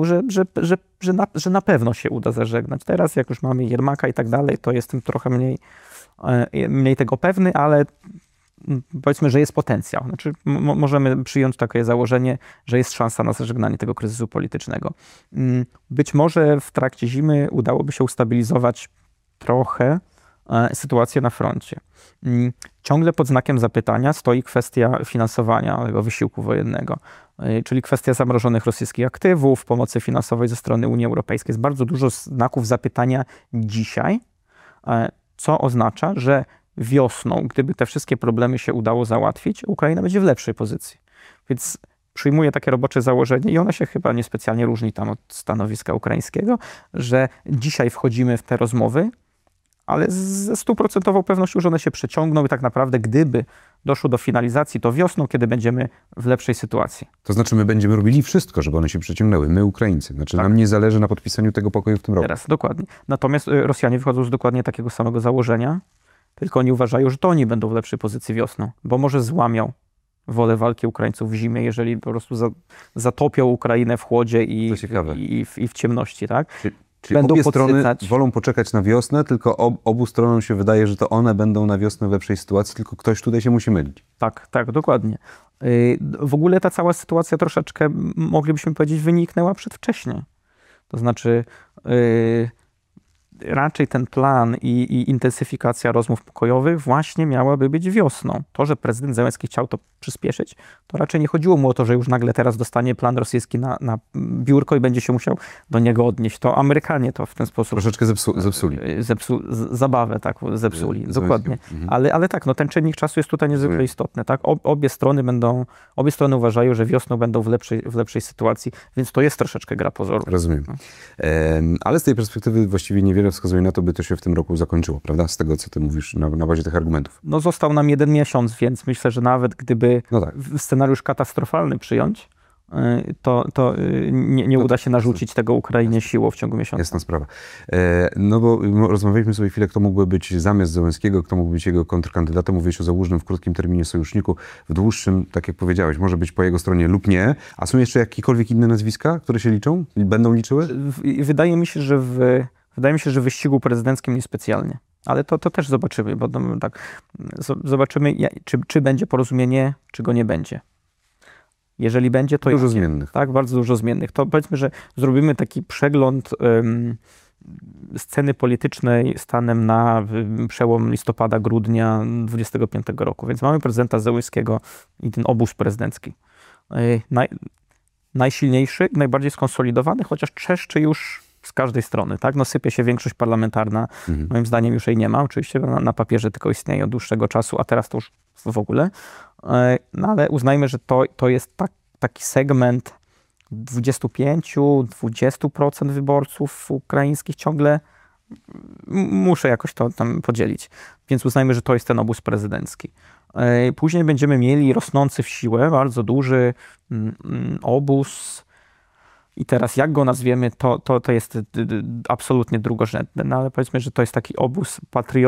że na pewno się uda zażegnać. Teraz jak już mamy Jermaka i tak dalej, to jestem trochę mniej tego pewny, ale powiedzmy, że jest potencjał. Znaczy, możemy przyjąć takie założenie, że jest szansa na zażegnanie tego kryzysu politycznego. Być może w trakcie zimy udałoby się ustabilizować trochę sytuację na froncie. Ciągle pod znakiem zapytania stoi kwestia finansowania tego wysiłku wojennego, czyli kwestia zamrożonych rosyjskich aktywów, pomocy finansowej ze strony Unii Europejskiej. Jest bardzo dużo znaków zapytania dzisiaj, co oznacza, że wiosną, gdyby te wszystkie problemy się udało załatwić, Ukraina będzie w lepszej pozycji. Więc przyjmuję takie robocze założenie i ono się chyba niespecjalnie różni tam od stanowiska ukraińskiego, że dzisiaj wchodzimy w te rozmowy, ale ze 100% pewnością, że one się przeciągną i tak naprawdę gdyby doszło do finalizacji, to wiosną, kiedy będziemy w lepszej sytuacji. To znaczy my będziemy robili wszystko, żeby one się przeciągnęły. My, Ukraińcy. Znaczy nam nie zależy na podpisaniu tego pokoju w tym roku. Teraz, dokładnie. Natomiast Rosjanie wychodzą z dokładnie takiego samego założenia, tylko oni uważają, że to oni będą w lepszej pozycji wiosną, bo może złamią wolę walki Ukraińców w zimie, jeżeli po prostu zatopią Ukrainę w chłodzie i w ciemności, tak? Czyli obie strony wolą poczekać na wiosnę, tylko obu stronom się wydaje, że to one będą na wiosnę w lepszej sytuacji, tylko ktoś tutaj się musi mylić. Tak, dokładnie. W ogóle ta cała sytuacja troszeczkę, moglibyśmy powiedzieć, wyniknęła przedwcześnie. To znaczy raczej ten plan i intensyfikacja rozmów pokojowych właśnie miałaby być wiosną. To, że prezydent Zełenski chciał to przyspieszyć, to raczej nie chodziło mu o to, że już nagle teraz dostanie plan rosyjski na biurko i będzie się musiał do niego odnieść. To Amerykanie to w ten sposób... Troszeczkę zepsuli. Zabawę tak zepsuli, dokładnie. Ale tak, no ten czynnik czasu jest tutaj niezwykle istotny. Tak? Obie strony uważają, że wiosną będą w lepszej sytuacji, więc to jest troszeczkę gra pozoru. Rozumiem. Ale z tej perspektywy właściwie niewiele wskazuje na to, by to się w tym roku zakończyło, prawda? Z tego, co ty mówisz na bazie tych argumentów. No został nam 1 miesiąc, więc myślę, że nawet gdyby scenariusz katastrofalny przyjąć, to nie uda się narzucić tego Ukrainie siłą w ciągu miesiąca. Jasna sprawa. No bo rozmawialiśmy sobie chwilę, kto mógłby być zamiast Zełenskiego, kto mógłby być jego kontrkandydatem. Mówiłeś o Załużnym w krótkim terminie sojuszniku, w dłuższym, tak jak powiedziałeś, może być po jego stronie lub nie. A są jeszcze jakiekolwiek inne nazwiska, które się liczą? Będą liczyły? Wydaje mi się, że w wyścigu prezydenckim niespecjalnie. Ale to też zobaczymy, bo tak, zobaczymy, czy będzie porozumienie, czy go nie będzie. Jeżeli będzie, to dużo zmiennych. Tak, bardzo dużo zmiennych. To powiedzmy, że zrobimy taki przegląd sceny politycznej stanem na przełom listopada, grudnia 2025 roku. Więc mamy prezydenta Zełenskiego i ten obóz prezydencki. Najsilniejszy, najbardziej skonsolidowany, chociaż trzeszczy już z każdej strony, tak? No sypie się większość parlamentarna. Moim zdaniem już jej nie ma. Oczywiście na papierze tylko istnieje od dłuższego czasu, a teraz to już w ogóle. No ale uznajmy, że to jest taki segment 25-20% wyborców ukraińskich ciągle muszę jakoś to tam podzielić. Więc uznajmy, że to jest ten obóz prezydencki. Później będziemy mieli rosnący w siłę, bardzo duży obóz i teraz jak go nazwiemy, to jest absolutnie drugorzędne, no ale powiedzmy, że to jest taki obóz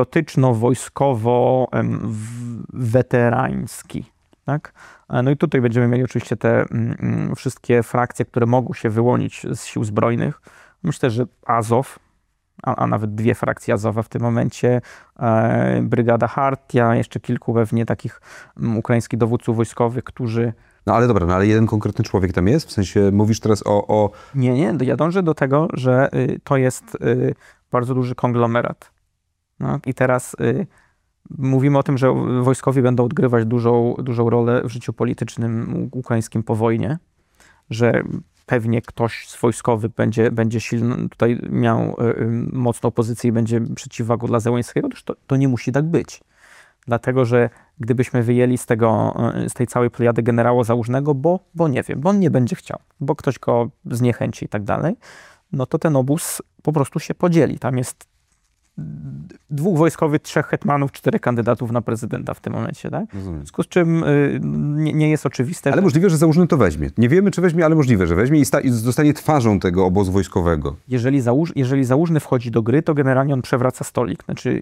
patriotyczno-wojskowo-weterański. Tak? No i tutaj będziemy mieli oczywiście te wszystkie frakcje, które mogą się wyłonić z sił zbrojnych. Myślę, że Azow, a nawet 2 frakcje Azowa w tym momencie, Brygada Chartia, jeszcze kilku pewnie takich ukraińskich dowódców wojskowych, którzy... No ale dobra, no ale jeden konkretny człowiek tam jest? W sensie mówisz teraz o... Nie, ja dążę do tego, że to jest bardzo duży konglomerat. No, i teraz mówimy o tym, że wojskowi będą odgrywać dużą rolę w życiu politycznym ukraińskim po wojnie, że pewnie ktoś z wojskowych będzie silny, tutaj miał mocną pozycję i będzie przeciwwagą dla Zełenskiego, to nie musi tak być. Dlatego, że gdybyśmy wyjęli z tej całej plejady generała Załużnego, bo nie wiem, bo on nie będzie chciał, bo ktoś go zniechęci i tak dalej, no to ten obóz po prostu się podzieli. Tam jest 2 wojskowych, 3 hetmanów, 4 kandydatów na prezydenta w tym momencie, tak? W związku z czym nie jest oczywiste. Ale możliwe, że Załużny to weźmie. Nie wiemy, czy weźmie, ale możliwe, że weźmie i zostanie twarzą tego obozu wojskowego. Jeżeli Załużny wchodzi do gry, to generalnie on przewraca stolik. Znaczy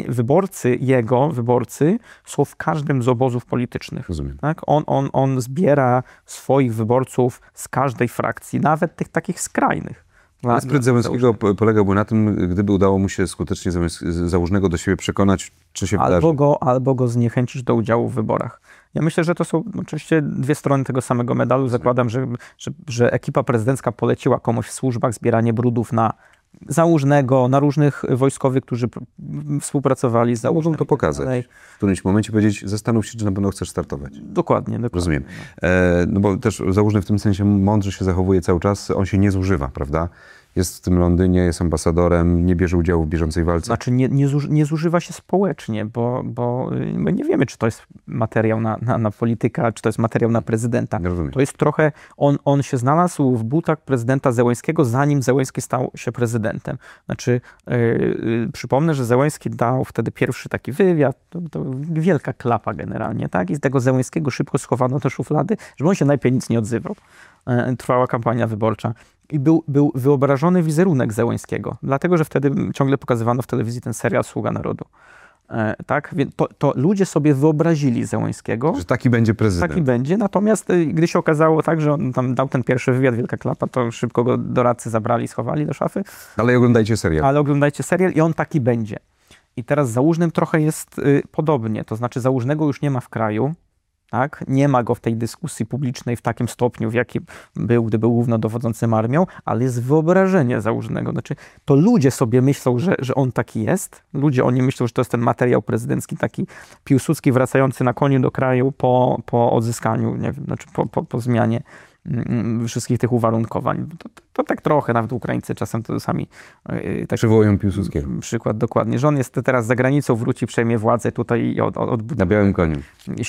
wyborcy są w każdym z obozów politycznych. Rozumiem. Tak? On zbiera swoich wyborców z każdej frakcji, nawet tych takich skrajnych. Spryt Zełenskiego polegałby na tym, gdyby udało mu się skutecznie Załużnego do siebie przekonać, czy się wydarzy. Albo go zniechęcić do udziału w wyborach. Ja myślę, że to są oczywiście 2 strony tego samego medalu. Zakładam, że ekipa prezydencka poleciła komuś w służbach zbieranie brudów na Załużnego, na różnych wojskowych, którzy współpracowali z Załużnym. Mogą to pokazać. W którymś momencie powiedzieć, zastanów się, czy na pewno chcesz startować. Dokładnie. Rozumiem. No bo też Załużny w tym sensie mądrze się zachowuje cały czas. On się nie zużywa, prawda? Jest w tym Londynie, jest ambasadorem, nie bierze udziału w bieżącej walce. Znaczy nie zużywa się społecznie, bo my nie wiemy, czy to jest materiał na polityka, czy to jest materiał na prezydenta. To jest trochę, on się znalazł w butach prezydenta Zełenskiego, zanim Zełenski stał się prezydentem. Znaczy, przypomnę, że Zełenski dał wtedy pierwszy taki wywiad, to wielka klapa generalnie, tak? I z tego Zełenskiego szybko schowano te szuflady, żeby on się najpierw nic nie odzywał. Trwała kampania wyborcza. I był wyobrażony wizerunek Zełenskiego, dlatego, że wtedy ciągle pokazywano w telewizji ten serial Sługa Narodu. Tak? Więc to ludzie sobie wyobrazili Zełenskiego. Że taki będzie prezydent. Taki będzie, natomiast gdy się okazało tak, że on tam dał ten pierwszy wywiad, wielka klapa, to szybko go doradcy zabrali, schowali do szafy. Ale oglądajcie serial I on taki będzie. I teraz z Załużnym trochę jest podobnie, to znaczy Załużnego już nie ma w kraju. Tak? Nie ma go w tej dyskusji publicznej w takim stopniu, w jakim był, gdy był głównodowodzącym armią, ale jest wyobrażenie Załużnego. Znaczy, to ludzie sobie myślą, że on taki jest. Oni myślą, że to jest ten materiał prezydencki, taki Piłsudski wracający na koniu do kraju po odzyskaniu, nie wiem, znaczy po zmianie wszystkich tych uwarunkowań. To tak trochę, nawet Ukraińcy czasem to sami tak przywołują Piłsudskiego. Przykład dokładnie, że on jest teraz za granicą, wróci, przejmie władzę tutaj i odbuduje na białym koniu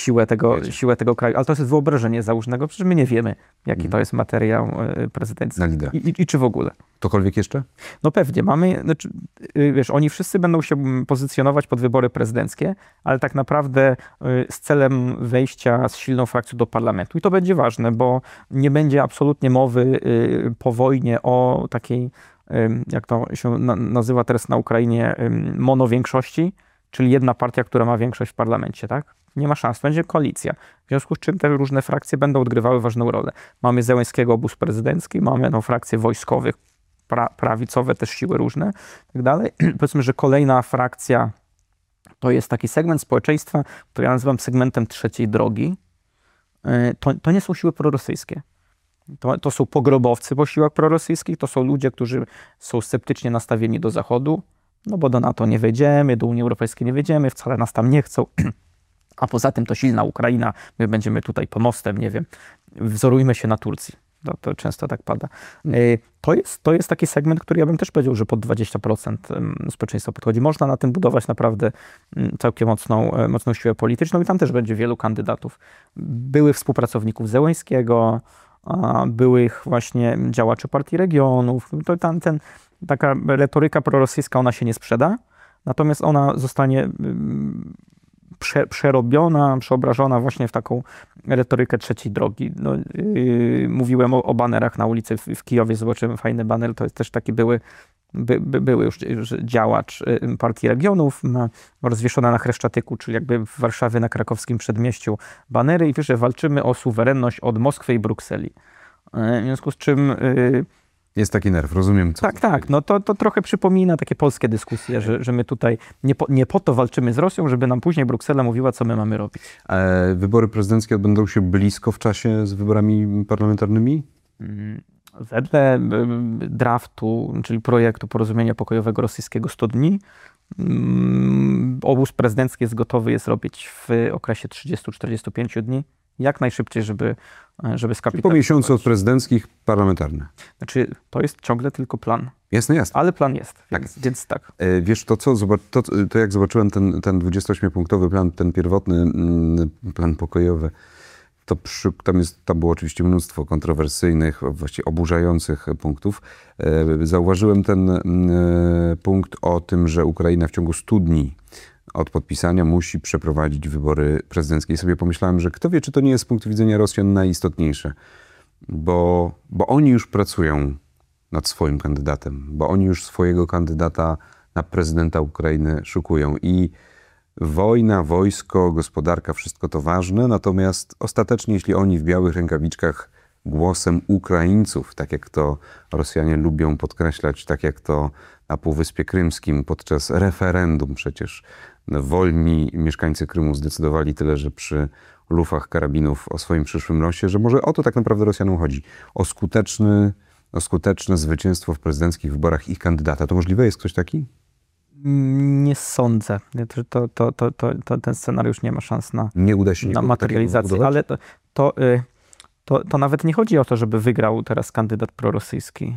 siłę tego kraju. Ale to jest wyobrażenie Załużnego, przecież my nie wiemy, jaki to jest materiał prezydencki. Na lidera. I czy w ogóle. Ktokolwiek jeszcze? No pewnie, znaczy, wiesz, oni wszyscy będą się pozycjonować pod wybory prezydenckie, ale tak naprawdę z celem wejścia z silną frakcją do parlamentu. I to będzie ważne, bo nie będzie absolutnie mowy po wojnie o takiej, jak to się nazywa teraz na Ukrainie, monowiększości, czyli jedna partia, która ma większość w parlamencie, tak? Nie ma szans, będzie koalicja. W związku z czym te różne frakcje będą odgrywały ważną rolę. Mamy Zełenskiego obóz prezydencki, mamy frakcje wojskowych, prawicowe, też siły różne i tak dalej. Powiedzmy, że kolejna frakcja to jest taki segment społeczeństwa, który ja nazywam segmentem trzeciej drogi. To nie są siły prorosyjskie. To są pogrobowcy po siłach prorosyjskich, to są ludzie, którzy są sceptycznie nastawieni do Zachodu, no bo do NATO nie wejdziemy, do Unii Europejskiej nie wejdziemy, wcale nas tam nie chcą. A poza tym to silna Ukraina, my będziemy tutaj pomostem, nie wiem, wzorujmy się na Turcji. To często tak pada. To jest taki segment, który ja bym też powiedział, że pod 20% społeczeństwa podchodzi. Można na tym budować naprawdę całkiem mocną siłę polityczną i tam też będzie wielu kandydatów. Byłych współpracowników Zełenskiego, byłych właśnie działaczy Partii Regionów. To taka retoryka prorosyjska, ona się nie sprzeda, natomiast ona zostanie przerobiona, przeobrażona właśnie w taką retorykę trzeciej drogi. No, mówiłem o banerach na ulicy w Kijowie, zobaczyłem fajny baner, to jest też taki były już działacz Partii Regionów, ma rozwieszone na Chreszczatyku, czyli jakby w Warszawie na krakowskim przedmieściu banery i pisze: walczymy o suwerenność od Moskwy i Brukseli. W związku z czym... Jest taki nerw, rozumiem. Tak. No to trochę przypomina takie polskie dyskusje, że my tutaj nie po to walczymy z Rosją, żeby nam później Bruksela mówiła, co my mamy robić. Wybory prezydenckie odbędą się blisko w czasie z wyborami parlamentarnymi? Wedle draftu, czyli projektu porozumienia pokojowego rosyjskiego 100 dni, obóz prezydencki jest gotowy robić w okresie 30-45 dni. Jak najszybciej, żeby skapitalizować. Po miesiącu od prezydenckich parlamentarne. Znaczy, to jest ciągle tylko plan. Jasne. Ale plan jest, tak. Więc tak. Wiesz, to jak zobaczyłem ten 28-punktowy plan, ten pierwotny plan pokojowy, tam było oczywiście mnóstwo kontrowersyjnych, właściwie oburzających punktów. Zauważyłem ten punkt o tym, że Ukraina w ciągu 100 dni od podpisania musi przeprowadzić wybory prezydenckie. I sobie pomyślałem, że kto wie, czy to nie jest z punktu widzenia Rosjan najistotniejsze, bo oni już pracują nad swoim kandydatem, bo oni już swojego kandydata na prezydenta Ukrainy szukują. I wojna, wojsko, gospodarka, wszystko to ważne, natomiast ostatecznie, jeśli oni w białych rękawiczkach głosem Ukraińców, tak jak to Rosjanie lubią podkreślać, tak jak to na Półwyspie Krymskim podczas referendum przecież wolni mieszkańcy Krymu zdecydowali tyle, że przy lufach karabinów o swoim przyszłym losie, że może o to tak naprawdę Rosjanom chodzi. O skuteczne zwycięstwo w prezydenckich wyborach ich kandydata. To możliwe? Jest ktoś taki? Nie sądzę. Ten scenariusz nie ma szans na materializację. Ale to nawet nie chodzi o to, żeby wygrał teraz kandydat prorosyjski.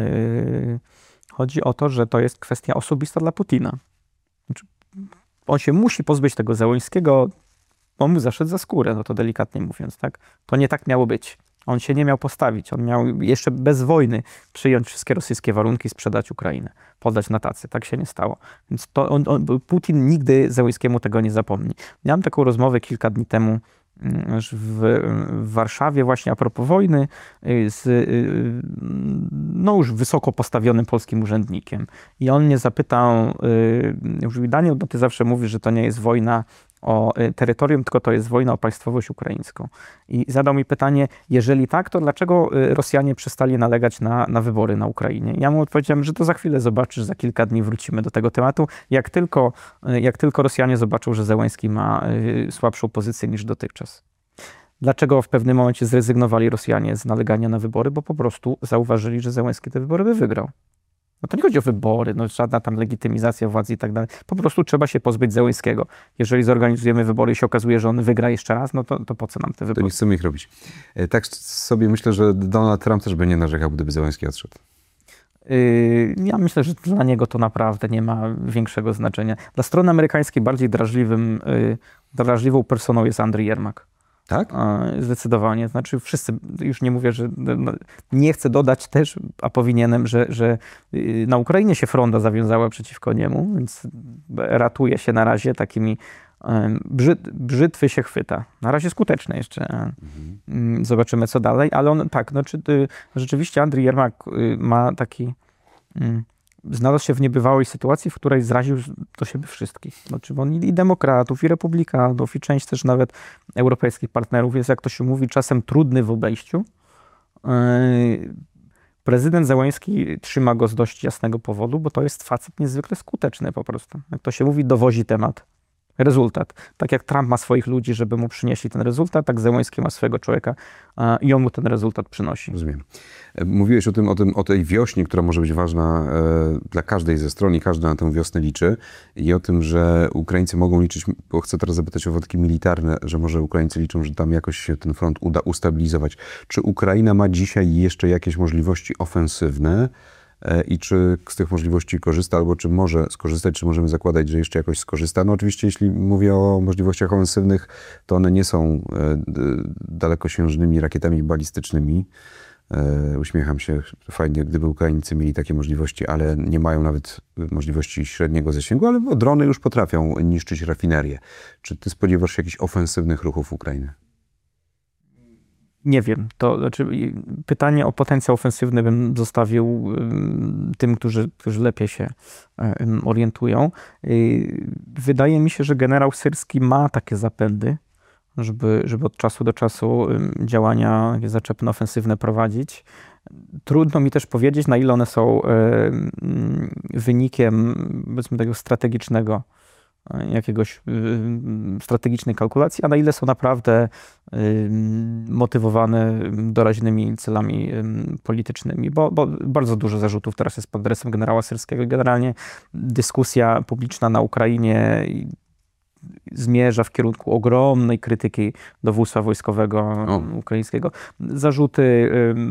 Chodzi o to, że to jest kwestia osobista dla Putina. Znaczy, on się musi pozbyć tego Zełenskiego, on mu zaszedł za skórę, no to delikatnie mówiąc, tak? To nie tak miało być. On się nie miał postawić. On miał jeszcze bez wojny przyjąć wszystkie rosyjskie warunki, sprzedać Ukrainę, podać na tacy. Tak się nie stało. Więc Putin nigdy Zełenskiemu tego nie zapomni. Miałem taką rozmowę kilka dni temu w Warszawie właśnie a propos wojny z już wysoko postawionym polskim urzędnikiem. I on mnie zapytał, Daniel, bo ty zawsze mówisz, że to nie jest wojna o terytorium, tylko to jest wojna o państwowość ukraińską. I zadał mi pytanie, jeżeli tak, to dlaczego Rosjanie przestali nalegać na wybory na Ukrainie? Ja mu odpowiedziałem, że to za chwilę zobaczysz, za kilka dni wrócimy do tego tematu. Jak tylko Rosjanie zobaczą, że Zełenski ma słabszą pozycję niż dotychczas. Dlaczego w pewnym momencie zrezygnowali Rosjanie z nalegania na wybory? Bo po prostu zauważyli, że Zełenski te wybory by wygrał. No to nie chodzi o wybory, żadna tam legitymizacja władzy i tak dalej. Po prostu trzeba się pozbyć Zełenskiego. Jeżeli zorganizujemy wybory i się okazuje, że on wygra jeszcze raz, no to po co nam te wybory? To nie chcemy ich robić. Tak sobie myślę, że Donald Trump też by nie narzekał, gdyby Zełenski odszedł. Ja myślę, że dla niego to naprawdę nie ma większego znaczenia. Dla strony amerykańskiej bardziej drażliwą personą jest Andriy Yermak. Tak? Zdecydowanie. Znaczy wszyscy, już nie mówię, że nie chcę dodać też, a powinienem, że na Ukrainie się fronda zawiązała przeciwko niemu, więc ratuje się na razie takimi brzytwy się chwyta. Na razie skuteczne jeszcze. Zobaczymy co dalej, ale on tak, rzeczywiście Andriy Yermak ma taki... Znalazł się w niebywałej sytuacji, w której zraził do siebie wszystkich. Znaczy on i demokratów, i republikanów, i część też nawet europejskich partnerów jest, jak to się mówi, czasem trudny w obejściu. Prezydent Zełenski trzyma go z dość jasnego powodu, bo to jest facet niezwykle skuteczny po prostu. Jak to się mówi, dowozi temat. Rezultat. Tak jak Trump ma swoich ludzi, żeby mu przynieśli ten rezultat, tak Zełenski ma swojego człowieka i on mu ten rezultat przynosi. Rozumiem. Mówiłeś o tej wiośnie, która może być ważna dla każdej ze stron i każda na tę wiosnę liczy i o tym, że Ukraińcy mogą liczyć, bo chcę teraz zapytać o wątki militarne, że może Ukraińcy liczą, że tam jakoś się ten front uda ustabilizować. Czy Ukraina ma dzisiaj jeszcze jakieś możliwości ofensywne i czy z tych możliwości korzysta, albo czy może skorzystać, czy możemy zakładać, że jeszcze jakoś skorzysta. No oczywiście, jeśli mówię o możliwościach ofensywnych, to one nie są dalekosiężnymi rakietami balistycznymi. Uśmiecham się, fajnie, gdyby Ukraińcy mieli takie możliwości, ale nie mają nawet możliwości średniego zasięgu, ale drony już potrafią niszczyć rafinerie. Czy ty spodziewasz się jakichś ofensywnych ruchów Ukrainy? Nie wiem. To znaczy, pytanie o potencjał ofensywny bym zostawił tym, którzy lepiej się orientują. Wydaje mi się, że generał Syrski ma takie zapędy, żeby od czasu do czasu działania zaczepne, ofensywne prowadzić. Trudno mi też powiedzieć, na ile one są wynikiem, powiedzmy, tego strategicznego, jakiegoś strategicznej kalkulacji, a na ile są naprawdę motywowane doraźnymi celami politycznymi, bo bardzo dużo zarzutów teraz jest pod adresem generała Syrskiego. Generalnie dyskusja publiczna na Ukrainie zmierza w kierunku ogromnej krytyki dowództwa wojskowego ukraińskiego. Zarzuty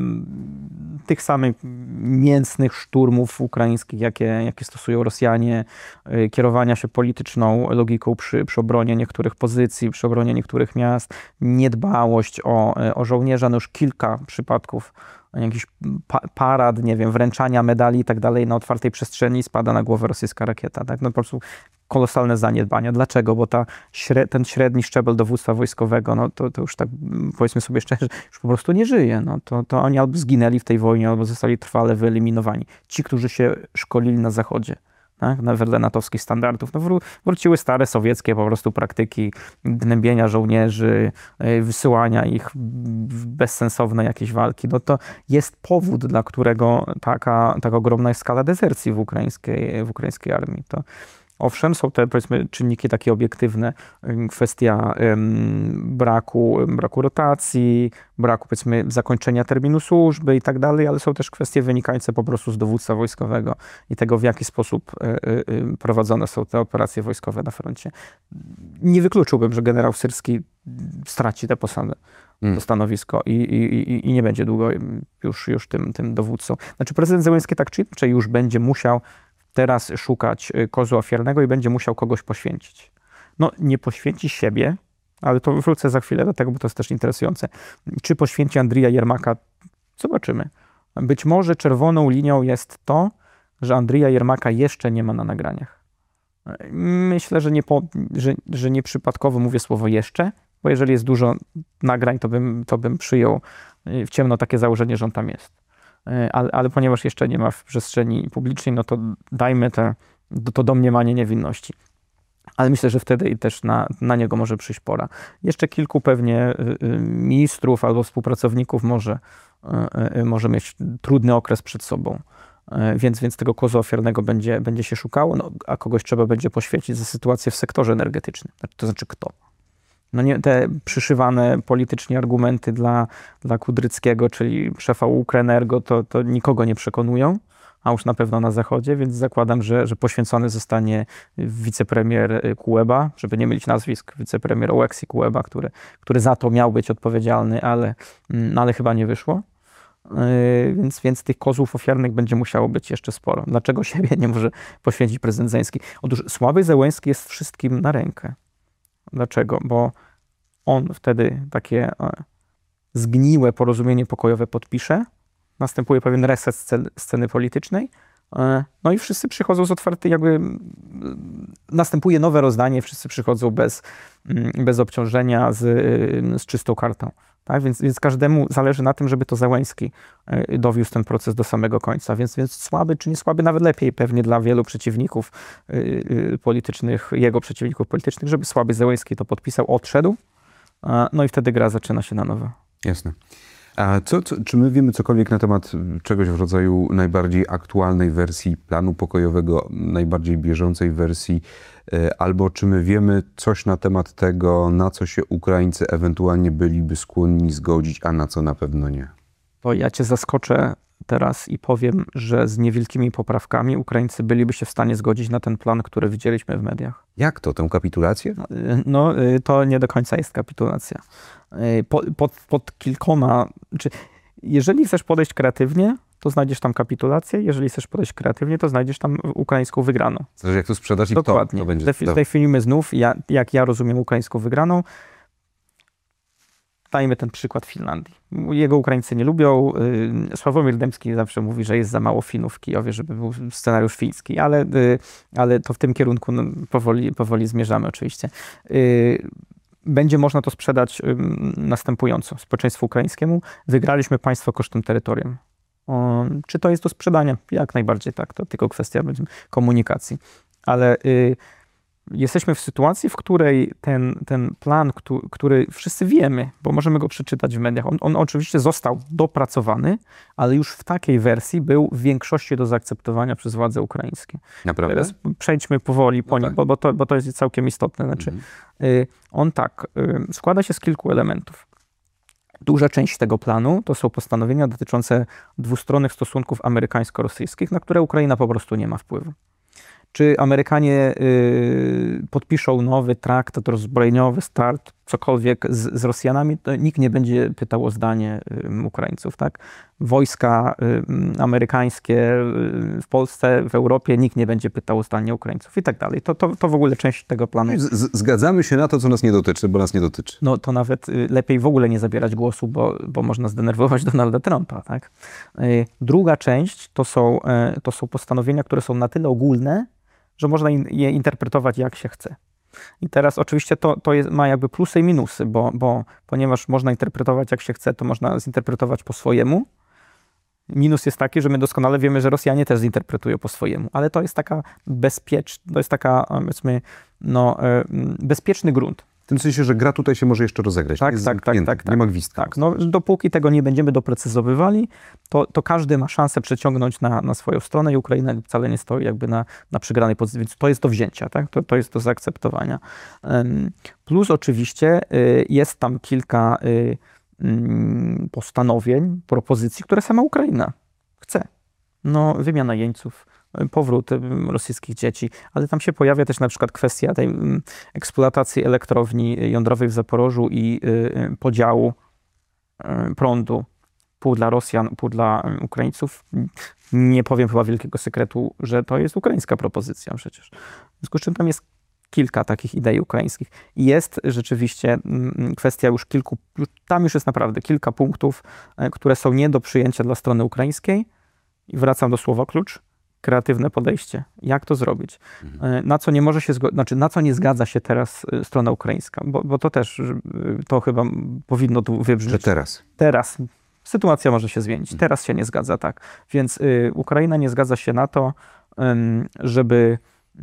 tych samych mięsnych szturmów ukraińskich, jakie stosują Rosjanie, kierowania się polityczną logiką przy obronie niektórych pozycji, przy obronie niektórych miast, niedbałość o żołnierza, no już kilka przypadków jakiś parad, nie wiem, wręczania medali i tak dalej na otwartej przestrzeni spada na głowę rosyjska rakieta. Tak? No po prostu kolosalne zaniedbania. Dlaczego? Bo ten średni szczebel dowództwa wojskowego, no to już tak powiedzmy sobie szczerze, już po prostu nie żyje. No to oni albo zginęli w tej wojnie, albo zostali trwale wyeliminowani. Ci, którzy się szkolili na Zachodzie, tak, wedle natowskich standardów, no wróciły stare sowieckie po prostu praktyki gnębienia żołnierzy, wysyłania ich w bezsensowne jakieś walki. No to jest powód, dla którego taka ogromna jest skala dezercji w ukraińskiej armii. To owszem, są te, powiedzmy, czynniki takie obiektywne, kwestia braku rotacji, braku, powiedzmy, zakończenia terminu służby i tak dalej, ale są też kwestie wynikające po prostu z dowództwa wojskowego i tego, w jaki sposób prowadzone są te operacje wojskowe na froncie. Nie wykluczyłbym, że generał Syrski straci tę posadę, to stanowisko i nie będzie długo już tym dowódcą. Znaczy prezydent Zełenski tak czy inaczej już będzie musiał teraz szukać kozła ofiarnego i będzie musiał kogoś poświęcić. No, nie poświęci siebie, ale to wrócę za chwilę do tego, bo to jest też interesujące. Czy poświęci Andrija Jermaka? Zobaczymy. Być może czerwoną linią jest to, że Andrija Jermaka jeszcze nie ma na nagraniach. Myślę, że nieprzypadkowo mówię słowo jeszcze, bo jeżeli jest dużo nagrań, to bym przyjął w ciemno takie założenie, że on tam jest. Ale ponieważ jeszcze nie ma w przestrzeni publicznej, no to dajmy to domniemanie niewinności. Ale myślę, że wtedy też na niego może przyjść pora. Jeszcze kilku pewnie ministrów albo współpracowników może mieć trudny okres przed sobą. Więc tego kozła ofiarnego będzie się szukało, no, a kogoś trzeba będzie poświęcić za sytuację w sektorze energetycznym. To znaczy kto? No nie, te przyszywane politycznie argumenty dla Kudryckiego, czyli szefa Ukrenergo, to nikogo nie przekonują, a już na pewno na Zachodzie, więc zakładam, że poświęcony zostanie wicepremier Kuleba, żeby nie mylić nazwisk, wicepremier Oleksii Kuleba, który za to miał być odpowiedzialny, ale chyba nie wyszło. Więc tych kozłów ofiarnych będzie musiało być jeszcze sporo. Dlaczego siebie nie może poświęcić prezydent Zełenski? Otóż słaby Zełenski jest wszystkim na rękę. Dlaczego? Bo on wtedy takie zgniłe porozumienie pokojowe podpisze, następuje pewien reset sceny politycznej, no i wszyscy przychodzą z otwartej, następuje nowe rozdanie, wszyscy przychodzą bez obciążenia, z czystą kartą. Tak? Więc każdemu zależy na tym, żeby to Zełenski dowiózł ten proces do samego końca. Więc słaby czy nie słaby, nawet lepiej pewnie dla wielu przeciwników politycznych, jego przeciwników politycznych, żeby słaby Zełenski to podpisał, odszedł, no i wtedy gra zaczyna się na nowo. Jasne. A czy my wiemy cokolwiek na temat czegoś w rodzaju najbardziej aktualnej wersji planu pokojowego, najbardziej bieżącej wersji, albo czy my wiemy coś na temat tego, na co się Ukraińcy ewentualnie byliby skłonni zgodzić, a na co na pewno nie? To ja cię zaskoczę teraz i powiem, że z niewielkimi poprawkami Ukraińcy byliby się w stanie zgodzić na ten plan, który widzieliśmy w mediach. Jak to? Tę kapitulację? No, to nie do końca jest kapitulacja. Pod kilkoma... Jeżeli chcesz podejść kreatywnie, to znajdziesz tam kapitulację. Jeżeli chcesz podejść kreatywnie, to znajdziesz tam ukraińską wygraną. Zależy jak to sprzedasz i Dokładnie. to będzie. Zdefiniujmy znów, jak ja rozumiem ukraińską wygraną. Dajmy ten przykład Finlandii. Jego Ukraińcy nie lubią. Sławomir Dębski zawsze mówi, że jest za mało Finów w Kijowie, żeby był scenariusz fiński, ale to w tym kierunku powoli zmierzamy oczywiście. Będzie można to sprzedać następująco. Społeczeństwu ukraińskiemu wygraliśmy państwo kosztem terytorium. Czy to jest do sprzedania? Jak najbardziej tak. To tylko kwestia komunikacji. Ale jesteśmy w sytuacji, w której ten plan, który wszyscy wiemy, bo możemy go przeczytać w mediach, on oczywiście został dopracowany, ale już w takiej wersji był w większości do zaakceptowania przez władze ukraińskie. Naprawdę? Teraz przejdźmy powoli po nim, tak. bo to jest całkiem istotne. Znaczy, on składa się z kilku elementów. Duża część tego planu to są postanowienia dotyczące dwustronnych stosunków amerykańsko-rosyjskich, na które Ukraina po prostu nie ma wpływu. Czy Amerykanie podpiszą nowy traktat rozbrojeniowy, start, cokolwiek z Rosjanami, to nikt nie będzie pytał o zdanie Ukraińców, tak? Wojska amerykańskie w Polsce, w Europie, nikt nie będzie pytał o zdanie Ukraińców i tak dalej. To w ogóle część tego planu. Zgadzamy się na to, co nas nie dotyczy, bo nas nie dotyczy. No to nawet lepiej w ogóle nie zabierać głosu, bo można zdenerwować Donalda Trumpa, tak? Druga część to są postanowienia, które są na tyle ogólne, że można je interpretować jak się chce. I teraz oczywiście ma jakby plusy i minusy, bo ponieważ można interpretować jak się chce, to można zinterpretować po swojemu. Minus jest taki, że my doskonale wiemy, że Rosjanie też zinterpretują po swojemu, ale to jest taka powiedzmy, bezpieczny grunt. W tym sensie, że gra tutaj się może jeszcze rozegrać. Tak. Nie ma gwizdka. Tak, no, dopóki tego nie będziemy doprecyzowywali, to każdy ma szansę przeciągnąć na swoją stronę i Ukraina wcale nie stoi jakby na przegranej pozycji, więc to jest do wzięcia, tak? To jest do zaakceptowania. Plus oczywiście jest tam kilka postanowień, propozycji, które sama Ukraina chce. No, wymiana jeńców, powrót rosyjskich dzieci, ale tam się pojawia też na przykład kwestia tej eksploatacji elektrowni jądrowej w Zaporożu i podziału prądu. Pół dla Rosjan, pół dla Ukraińców. Nie powiem chyba wielkiego sekretu, że to jest ukraińska propozycja przecież. W związku z czym tam jest kilka takich idei ukraińskich. I jest rzeczywiście kwestia tam już jest naprawdę kilka punktów, które są nie do przyjęcia dla strony ukraińskiej. I wracam do słowa klucz. Kreatywne podejście. Jak to zrobić? Na co nie może się na co nie zgadza się teraz strona ukraińska? Bo to też, to chyba powinno tu wybrzmieć. Że teraz. Teraz. Sytuacja może się zmienić. Teraz się nie zgadza, tak. Więc Ukraina nie zgadza się na to, żeby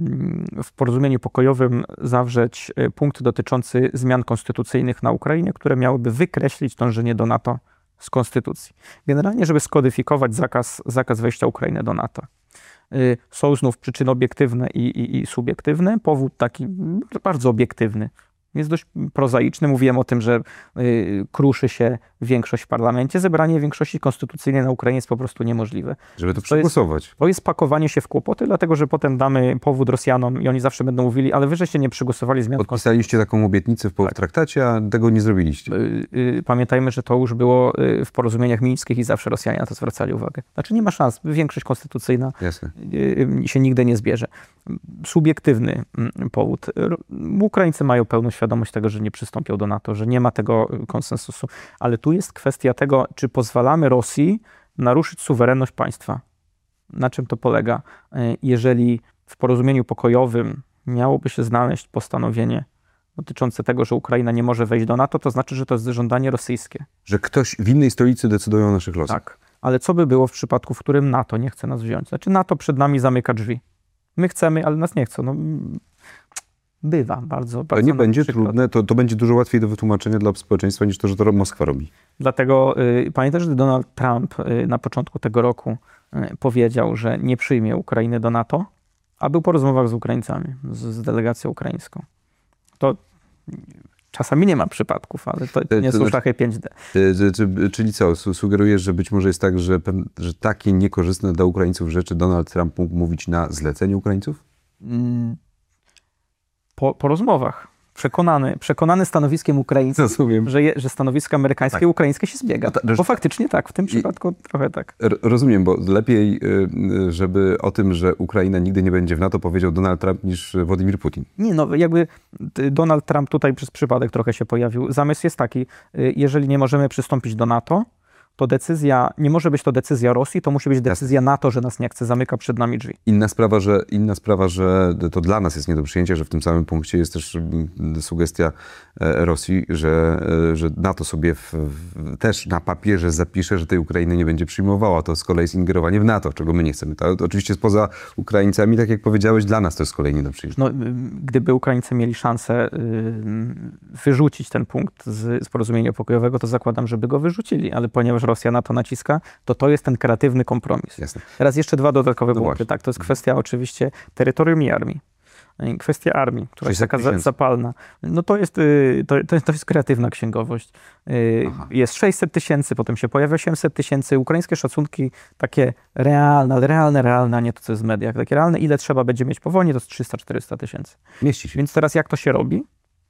w porozumieniu pokojowym zawrzeć punkt dotyczący zmian konstytucyjnych na Ukrainie, które miałyby wykreślić dążenie do NATO z konstytucji. Generalnie, żeby skodyfikować zakaz wejścia Ukrainy do NATO. Są znów przyczyny obiektywne i subiektywne. Powód taki bardzo obiektywny. Jest dość prozaiczny. Mówiłem o tym, że kruszy się większość w parlamencie. Zebranie większości konstytucyjnej na Ukrainie jest po prostu niemożliwe. Żeby to przegłosować. To jest pakowanie się w kłopoty, dlatego że potem damy powód Rosjanom i oni zawsze będą mówili, ale wy żeście nie przegłosowali zmian. Podpisaliście taką obietnicę w traktacie, a tego nie zrobiliście. Pamiętajmy, że to już było w porozumieniach mińskich i zawsze Rosjanie na to zwracali uwagę. Znaczy nie ma szans. Większość konstytucyjna się nigdy nie zbierze. Subiektywny powód. Ukraińcy mają pełną świadomość tego, że nie przystąpią do NATO, że nie ma tego konsensusu, ale tu jest kwestia tego, czy pozwalamy Rosji naruszyć suwerenność państwa. Na czym to polega? Jeżeli w porozumieniu pokojowym miałoby się znaleźć postanowienie dotyczące tego, że Ukraina nie może wejść do NATO, to znaczy, że to jest żądanie rosyjskie. Że ktoś w innej stolicy decyduje o naszych losach. Tak, ale co by było w przypadku, w którym NATO nie chce nas wziąć? Znaczy NATO przed nami zamyka drzwi. My chcemy, ale nas nie chcą. No, bywa bardzo. To nie będzie trudne, to będzie dużo łatwiej do wytłumaczenia dla społeczeństwa niż to, że to Moskwa robi. Dlatego pamiętasz, że Donald Trump na początku tego roku powiedział, że nie przyjmie Ukrainy do NATO, a był po rozmowach z Ukraińcami, z delegacją ukraińską. To czasami nie ma przypadków, ale to nie są szachy 5D. Czyli co, sugerujesz, że być może jest tak, że takie niekorzystne dla Ukraińców rzeczy Donald Trump mógł mówić na zlecenie Ukraińców? Po rozmowach. Przekonany stanowiskiem ukraińskim, Rozumiem. że stanowisko amerykańskie i ukraińskie się zbiega. Bo faktycznie tak, w tym przypadku trochę tak. Rozumiem, bo lepiej, żeby o tym, że Ukraina nigdy nie będzie w NATO, powiedział Donald Trump niż Władimir Putin. Nie, no jakby Donald Trump tutaj przez przypadek trochę się pojawił. Zamysł jest taki, jeżeli nie możemy przystąpić do NATO, to nie może być to decyzja Rosji, to musi być decyzja NATO, że nas nie chce, zamyka przed nami drzwi. Inna sprawa, że to dla nas jest nie do przyjęcia, że w tym samym punkcie jest też sugestia Rosji, że NATO sobie też na papierze zapisze, że tej Ukrainy nie będzie przyjmowała. To z kolei jest ingerowanie w NATO, czego my nie chcemy. To oczywiście poza Ukraińcami, tak jak powiedziałeś, dla nas to jest z kolei nie do przyjęcia. No, gdyby Ukraińcy mieli szansę wyrzucić ten punkt z porozumienia pokojowego, to zakładam, żeby go wyrzucili, ale ponieważ Rosja na to naciska, to jest ten kreatywny kompromis. Jasne. Teraz jeszcze dwa dodatkowe punkty. Właśnie. Tak, to jest kwestia oczywiście terytorium i armii. Kwestia armii, która jest taka zapalna. No to jest kreatywna księgowość. Jest 600 000, potem się pojawia 800 000. Ukraińskie szacunki takie realne, a nie to, co jest w mediach. Takie realne, ile trzeba będzie mieć po wojnie, to jest 300-400 tysięcy. Mieści się. Więc teraz jak to się robi?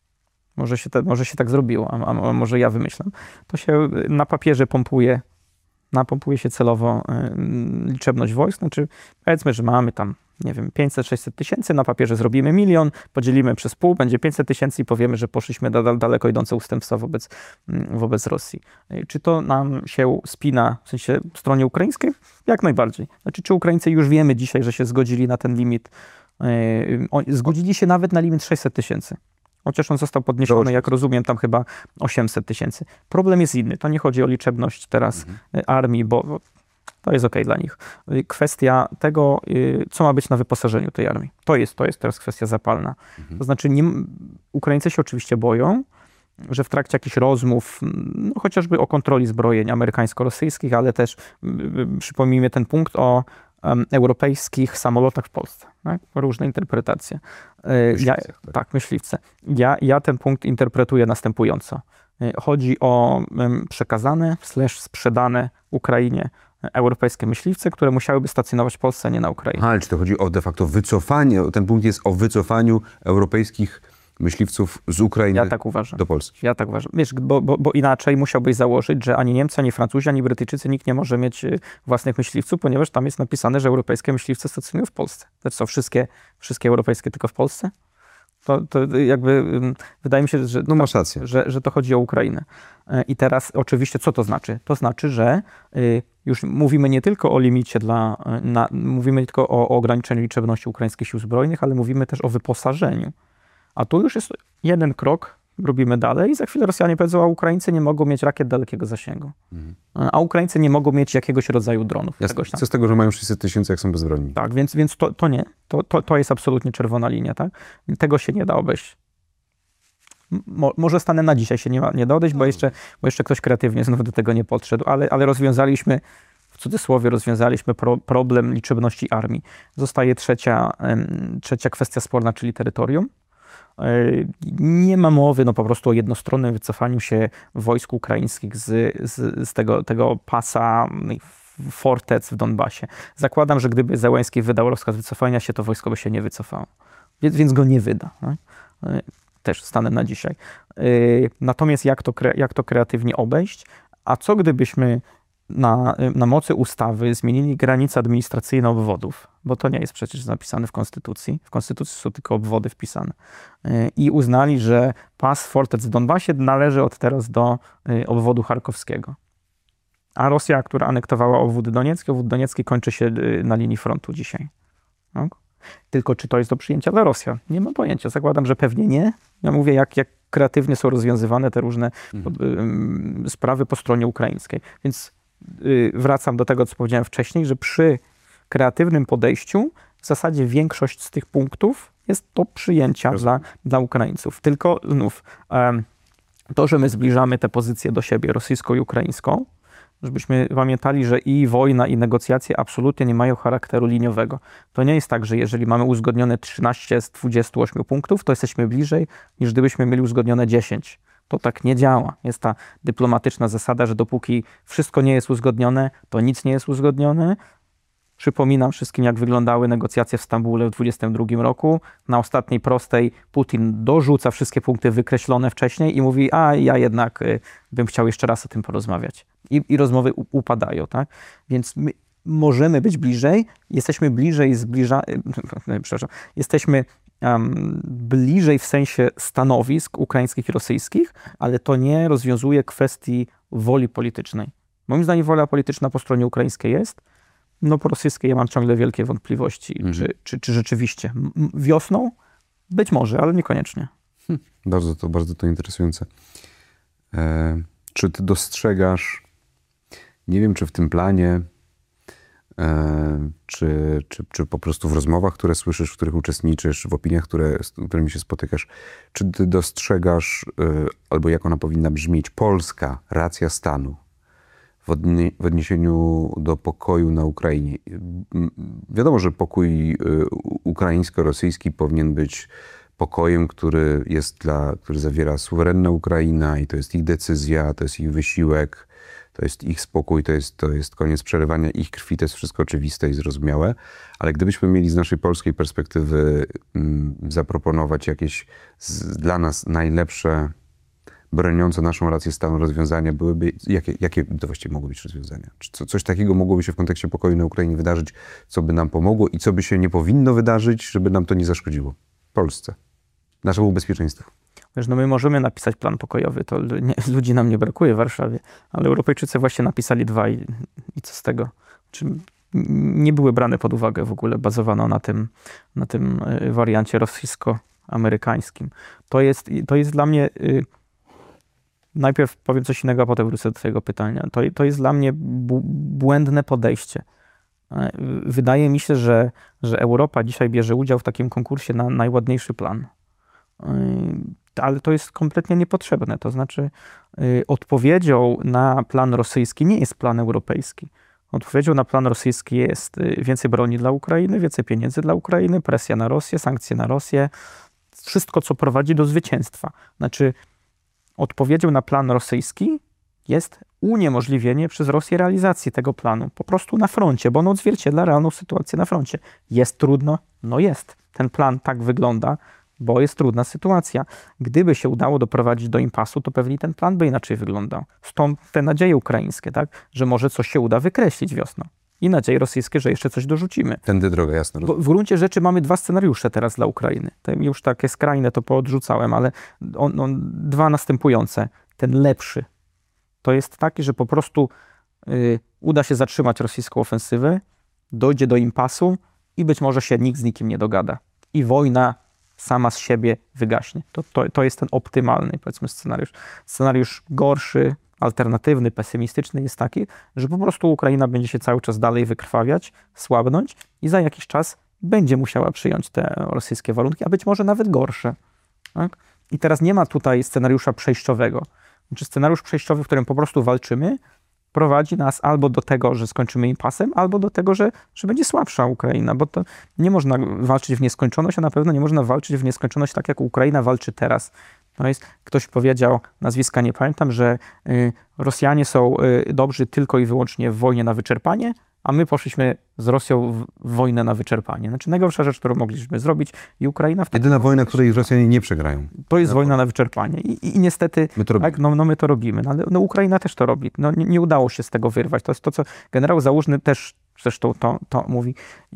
Może się tak zrobiło, a może ja wymyślam. To się na papierze napompuje się celowo liczebność wojsk. Znaczy, powiedzmy, że mamy tam, nie wiem, 500-600 tysięcy, na papierze zrobimy 1 000 000, podzielimy przez pół, będzie 500 tysięcy i powiemy, że poszliśmy daleko idące ustępstwa wobec Rosji. Czy to nam się spina w sensie stronie ukraińskiej? Jak najbardziej. Znaczy, czy Ukraińcy już wiemy dzisiaj, że się zgodzili na ten limit? Zgodzili się nawet na limit 600 tysięcy. Chociaż on został podniesiony, jak rozumiem, tam chyba 800 tysięcy. Problem jest inny. To nie chodzi o liczebność teraz armii, bo to jest okej dla nich. Kwestia tego, co ma być na wyposażeniu tej armii. To jest teraz kwestia zapalna. To znaczy, Ukraińcy się oczywiście boją, że w trakcie jakichś rozmów, no chociażby o kontroli zbrojeń amerykańsko-rosyjskich, ale też przypomnijmy ten punkt o europejskich samolotach w Polsce. Tak? Różne interpretacje. Myśliwce. Ja ten punkt interpretuję następująco. Chodzi o przekazane / sprzedane Ukrainie europejskie myśliwce, które musiałyby stacjonować w Polsce, a nie na Ukrainie. Ale czy to chodzi o de facto wycofanie, ten punkt jest o wycofaniu europejskich myśliwców z Ukrainy do Polski? Ja tak uważam. Wiesz, bo inaczej musiałbyś założyć, że ani Niemcy, ani Francuzi, ani Brytyjczycy, nikt nie może mieć własnych myśliwców, ponieważ tam jest napisane, że europejskie myśliwce stacjonują w Polsce. To co, wszystkie europejskie tylko w Polsce? To jakby wydaje mi się, że, masz rację. że to chodzi o Ukrainę. I teraz oczywiście co to znaczy? To znaczy, że już mówimy nie tylko o limicie mówimy nie tylko o ograniczeniu liczebności ukraińskich sił zbrojnych, ale mówimy też o wyposażeniu. A tu już jest jeden krok, robimy dalej i za chwilę Rosjanie powiedzą, a Ukraińcy nie mogą mieć rakiet dalekiego zasięgu. A Ukraińcy nie mogą mieć jakiegoś rodzaju dronów. Co z tego, że mają 600 tysięcy, jak są bezbronni? Tak, więc to nie. To jest absolutnie czerwona linia. Tak? Tego się nie da obejść. Może stanem na dzisiaj się nie da odejść, bo jeszcze ktoś kreatywnie znów do tego nie podszedł, ale rozwiązaliśmy, w cudzysłowie rozwiązaliśmy problem liczebności armii. Zostaje trzecia kwestia sporna, czyli terytorium. Nie ma mowy po prostu o jednostronnym wycofaniu się wojsk ukraińskich z tego pasa fortec w Donbasie. Zakładam, że gdyby Zełenski wydał rozkaz wycofania się, to wojsko by się nie wycofało. Więc go nie wyda. No? Też stanem na dzisiaj. Natomiast jak to kreatywnie obejść? A co gdybyśmy na mocy ustawy zmienili granice administracyjne obwodów, bo to nie jest przecież napisane w Konstytucji. W Konstytucji są tylko obwody wpisane. I uznali, że pas fortec w Donbasie należy od teraz do obwodu charkowskiego. A Rosja, która anektowała obwód Doniecki kończy się na linii frontu dzisiaj. No? Tylko czy to jest do przyjęcia dla Rosjan? Nie mam pojęcia. Zakładam, że pewnie nie. Ja mówię, jak kreatywnie są rozwiązywane te różne sprawy po stronie ukraińskiej. Więc wracam do tego, co powiedziałem wcześniej, że przy kreatywnym podejściu w zasadzie większość z tych punktów jest do przyjęcia dla Ukraińców. Tylko znów to, że my zbliżamy te pozycje do siebie, rosyjską i ukraińską, żebyśmy pamiętali, że i wojna, i negocjacje absolutnie nie mają charakteru liniowego. To nie jest tak, że jeżeli mamy uzgodnione 13 z 28 punktów, to jesteśmy bliżej, niż gdybyśmy mieli uzgodnione 10. To tak nie działa. Jest ta dyplomatyczna zasada, że dopóki wszystko nie jest uzgodnione, to nic nie jest uzgodnione. Przypominam wszystkim, jak wyglądały negocjacje w Stambule w 2022 roku. Na ostatniej prostej Putin dorzuca wszystkie punkty wykreślone wcześniej i mówi, a ja jednak bym chciał jeszcze raz o tym porozmawiać. I rozmowy upadają, tak? Więc my możemy być bliżej, jesteśmy bliżej jesteśmy bliżej w sensie stanowisk ukraińskich i rosyjskich, ale to nie rozwiązuje kwestii woli politycznej. Moim zdaniem wola polityczna po stronie ukraińskiej jest, no po rosyjskiej ja mam ciągle wielkie wątpliwości, czy rzeczywiście wiosną? Być może, ale niekoniecznie. Bardzo to interesujące. Czy ty dostrzegasz, nie wiem, czy w tym planie, czy po prostu w rozmowach, które słyszysz, w których uczestniczysz, w opiniach, z którymi się spotykasz, czy ty dostrzegasz, albo jak ona powinna brzmieć, polska racja stanu w odniesieniu do pokoju na Ukrainie? Wiadomo, że pokój ukraińsko-rosyjski powinien być pokojem, który zawiera suwerenna Ukraina i to jest ich decyzja, to jest ich wysiłek, to jest ich spokój, to jest koniec przerywania ich krwi, to jest wszystko oczywiste i zrozumiałe. Ale gdybyśmy mieli z naszej polskiej perspektywy zaproponować jakieś dla nas najlepsze, broniące naszą rację stanu rozwiązania, jakie to właściwie mogły być rozwiązania? Czy coś takiego mogłoby się w kontekście pokoju na Ukrainie wydarzyć, co by nam pomogło i co by się nie powinno wydarzyć, żeby nam to nie zaszkodziło? Polsce. Naszemu bezpieczeństwu. Wiesz, no my możemy napisać plan pokojowy, to ludzi nam nie brakuje w Warszawie, ale Europejczycy właśnie napisali 2 i co z tego? Czy nie były brane pod uwagę w ogóle, bazowano na tym wariancie rosyjsko-amerykańskim. To jest dla mnie, najpierw powiem coś innego, a potem wrócę do twojego pytania. To jest dla mnie błędne podejście. Wydaje mi się, że Europa dzisiaj bierze udział w takim konkursie na najładniejszy plan. Ale to jest kompletnie niepotrzebne. To znaczy odpowiedzią na plan rosyjski nie jest plan europejski. Odpowiedzią na plan rosyjski jest więcej broni dla Ukrainy, więcej pieniędzy dla Ukrainy, presja na Rosję, sankcje na Rosję. Wszystko, co prowadzi do zwycięstwa. Znaczy odpowiedzią na plan rosyjski jest uniemożliwienie przez Rosję realizacji tego planu. Po prostu na froncie, bo on odzwierciedla realną sytuację na froncie. Jest trudno? No jest. Ten plan tak wygląda, bo jest trudna sytuacja. Gdyby się udało doprowadzić do impasu, to pewnie ten plan by inaczej wyglądał. Stąd te nadzieje ukraińskie, tak? Że może coś się uda wykreślić wiosną. I nadzieje rosyjskie, że jeszcze coś dorzucimy. Tędy droga, jasno. Bo w gruncie rzeczy mamy 2 scenariusze teraz dla Ukrainy. Już takie skrajne to poodrzucałem, ale 2 następujące. Ten lepszy to jest taki, że po prostu uda się zatrzymać rosyjską ofensywę, dojdzie do impasu i być może się nikt z nikim nie dogada. I wojna sama z siebie wygaśnie. To jest ten optymalny, powiedzmy, scenariusz. Scenariusz gorszy, alternatywny, pesymistyczny jest taki, że po prostu Ukraina będzie się cały czas dalej wykrwawiać, słabnąć i za jakiś czas będzie musiała przyjąć te rosyjskie warunki, a być może nawet gorsze. Tak? I teraz nie ma tutaj scenariusza przejściowego. Znaczy scenariusz przejściowy, w którym po prostu walczymy, prowadzi nas albo do tego, że skończymy impasem, albo do tego, że będzie słabsza Ukraina, bo to nie można walczyć w nieskończoność, a na pewno nie można walczyć w nieskończoność tak, jak Ukraina walczy teraz. To jest, ktoś powiedział, nazwiska nie pamiętam, że Rosjanie są dobrzy tylko i wyłącznie w wojnie na wyczerpanie, a my poszliśmy z Rosją w wojnę na wyczerpanie. Znaczy najgorsza rzecz, którą mogliśmy zrobić i Ukraina... Jedyna wojna, której Rosjanie nie przegrają. To jest wojna na wyczerpanie i niestety my to robimy. Tak, my to robimy. No, ale Ukraina też to robi. No, nie udało się z tego wyrwać. To jest to, co generał Załużny też zresztą to mówi.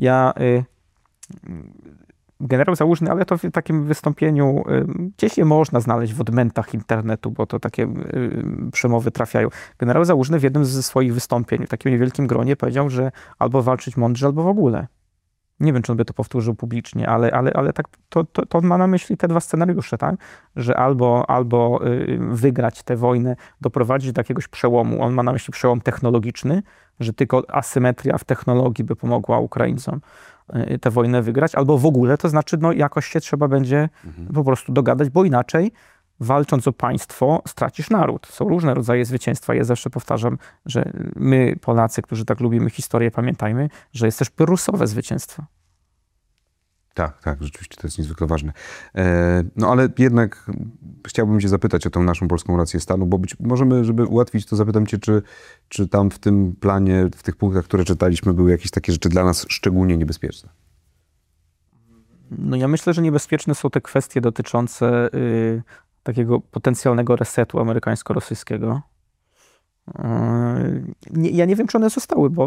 Generał Załużny, ale to w takim wystąpieniu gdzieś je można znaleźć w odmętach internetu, bo to takie przemowy trafiają. Generał Załużny w jednym ze swoich wystąpień w takim niewielkim gronie powiedział, że albo walczyć mądrze, albo w ogóle. Nie wiem, czy on by to powtórzył publicznie, ale tak to ma na myśli te 2 scenariusze, tak? Że albo wygrać tę wojnę, doprowadzić do jakiegoś przełomu. On ma na myśli przełom technologiczny, że tylko asymetria w technologii by pomogła Ukraińcom tę wojnę wygrać, albo w ogóle, to znaczy jakoś się trzeba będzie po prostu dogadać, bo inaczej walcząc o państwo stracisz naród. Są różne rodzaje zwycięstwa. Ja zawsze powtarzam, że my Polacy, którzy tak lubimy historię, pamiętajmy, że jest też pyrrusowe zwycięstwo. Tak, rzeczywiście to jest niezwykle ważne. No ale jednak chciałbym cię zapytać o tą naszą polską rację stanu, bo możemy, żeby ułatwić to, zapytam cię, czy tam w tym planie, w tych punktach, które czytaliśmy, były jakieś takie rzeczy dla nas szczególnie niebezpieczne? No ja myślę, że niebezpieczne są te kwestie dotyczące takiego potencjalnego resetu amerykańsko-rosyjskiego. Ja nie wiem, czy one zostały, bo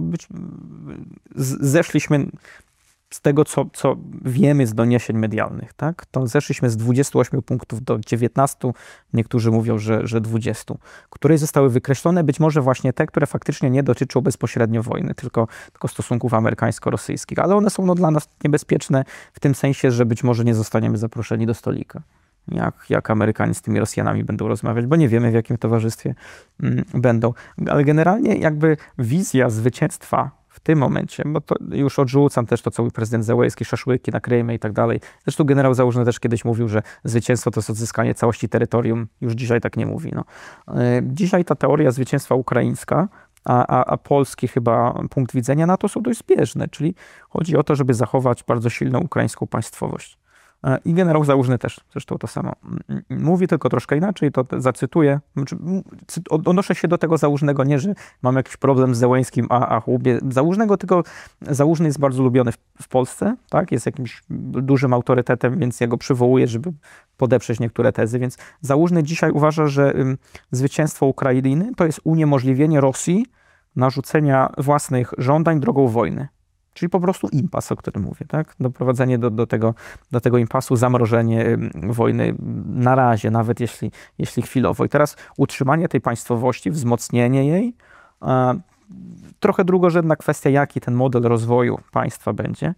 zeszliśmy z tego, co wiemy z doniesień medialnych, tak? To zeszliśmy z 28 punktów do 19, niektórzy mówią, że 20, które zostały wykreślone, być może właśnie te, które faktycznie nie dotyczą bezpośrednio wojny, tylko stosunków amerykańsko-rosyjskich, ale one są dla nas niebezpieczne w tym sensie, że być może nie zostaniemy zaproszeni do stolika. Jak Amerykanie z tymi Rosjanami będą rozmawiać, bo nie wiemy, w jakim towarzystwie będą. Ale generalnie jakby wizja zwycięstwa w tym momencie, bo to już odrzucam też to, co mówił prezydent Zełenski, szaszłyki na Krymie i tak dalej. Zresztą generał Załużny też kiedyś mówił, że zwycięstwo to jest odzyskanie całości terytorium. Już dzisiaj tak nie mówi. No. Dzisiaj ta teoria zwycięstwa ukraińska, a polski chyba punkt widzenia na to są dość zbieżne, czyli chodzi o to, żeby zachować bardzo silną ukraińską państwowość. I generał Załużny też zresztą to samo mówi, tylko troszkę inaczej, to zacytuję. Odnoszę się do tego Załużnego nie, że mam jakiś problem z Zełenskim, a lubię Załużnego, tylko Załużny jest bardzo lubiony w Polsce, tak? Jest jakimś dużym autorytetem, więc ja go przywołuję, żeby podeprzeć niektóre tezy. Więc Załużny dzisiaj uważa, że zwycięstwo Ukrainy to jest uniemożliwienie Rosji narzucenia własnych żądań drogą wojny. Czyli po prostu impas, o którym mówię, tak? Doprowadzenie do tego impasu, zamrożenie wojny na razie, nawet jeśli chwilowo. I teraz utrzymanie tej państwowości, wzmocnienie jej, trochę drugorzędna kwestia, jaki ten model rozwoju państwa będzie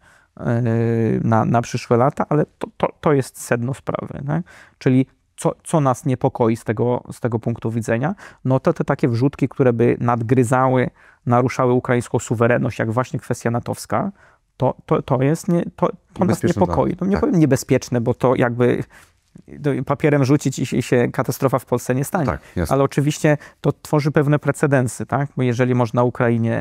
na przyszłe lata, ale to jest sedno sprawy, tak? Czyli co nas niepokoi z tego punktu widzenia, no to te takie wrzutki, które by nadgryzały, naruszały ukraińską suwerenność, jak właśnie kwestia natowska, to nas niepokoi. No, nie powiem niebezpieczne, bo to jakby papierem rzucić i się katastrofa w Polsce nie stanie. Tak, ale oczywiście to tworzy pewne precedensy, tak? Bo jeżeli można Ukrainie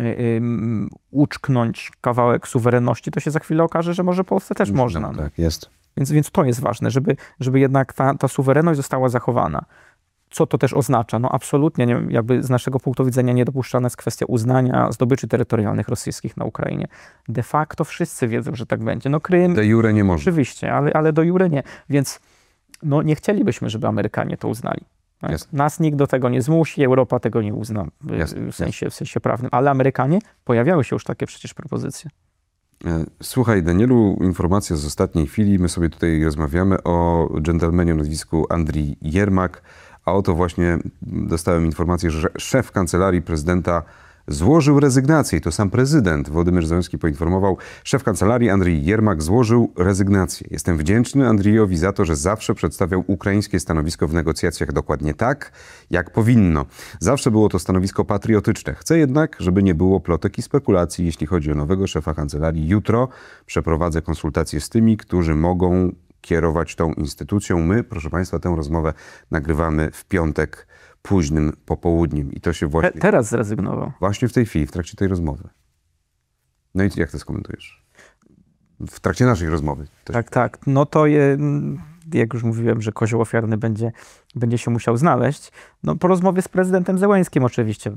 uczknąć kawałek suwerenności, to się za chwilę okaże, że może Polsce też można. Tak, jest. Więc to jest ważne, żeby jednak ta suwerenność została zachowana. Co to też oznacza? No absolutnie, jakby z naszego punktu widzenia niedopuszczalna jest kwestia uznania zdobyczy terytorialnych rosyjskich na Ukrainie. De facto wszyscy wiedzą, że tak będzie. No Krym... De jure nie może. Oczywiście, ale de jure nie. Więc no, nie chcielibyśmy, żeby Amerykanie to uznali. Tak? Nas nikt do tego nie zmusi, Europa tego nie uzna w sensie prawnym. Ale Amerykanie, pojawiały się już takie przecież propozycje. Słuchaj, Danielu, informacja z ostatniej chwili. My sobie tutaj rozmawiamy o dżentelmenie o nazwisku Andrii Jermak, a oto właśnie dostałem informację, że szef kancelarii prezydenta złożył rezygnację. I to sam prezydent Wołodymyr Zełenski poinformował. Szef kancelarii Andrii Jermak złożył rezygnację. Jestem wdzięczny Andrijowi za to, że zawsze przedstawiał ukraińskie stanowisko w negocjacjach dokładnie tak, jak powinno. Zawsze było to stanowisko patriotyczne. Chcę jednak, żeby nie było plotek i spekulacji, jeśli chodzi o nowego szefa kancelarii. Jutro przeprowadzę konsultacje z tymi, którzy mogą kierować tą instytucją. My, proszę Państwa, tę rozmowę nagrywamy w piątek późnym popołudniem. I to się właśnie... Teraz zrezygnował. Właśnie w tej chwili, w trakcie tej rozmowy. No i jak to skomentujesz? W trakcie naszej rozmowy. Też. Tak. No to jak już mówiłem, że kozioł ofiarny będzie się musiał znaleźć. No po rozmowie z prezydentem Zełenskim oczywiście.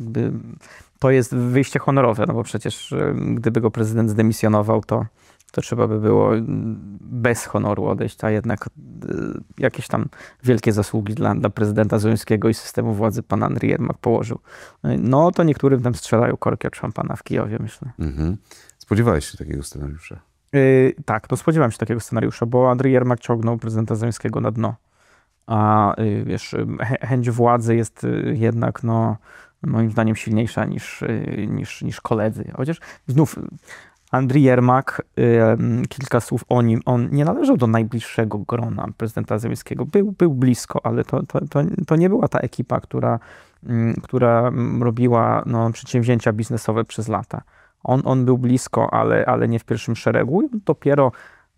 To jest wyjście honorowe, no bo przecież gdyby go prezydent zdemisjonował, to trzeba by było bez honoru odejść, a jednak jakieś tam wielkie zasługi dla prezydenta Zełenskiego i systemu władzy pan Andrii Jermak położył. No to niektórym tam strzelają korki od szampana w Kijowie, myślę. Mhm. Spodziewałeś się takiego scenariusza? Tak, to spodziewałem się takiego scenariusza, bo Andrii Jermak ciągnął prezydenta Zełenskiego na dno. A wiesz, chęć władzy jest jednak, no, moim zdaniem silniejsza niż koledzy. Chociaż znów Andrii Jermak, kilka słów o nim, on nie należał do najbliższego grona prezydenta Zełenskiego. Był blisko, ale to nie była ta ekipa, która robiła przedsięwzięcia biznesowe przez lata. On był blisko, ale nie w pierwszym szeregu. Dopiero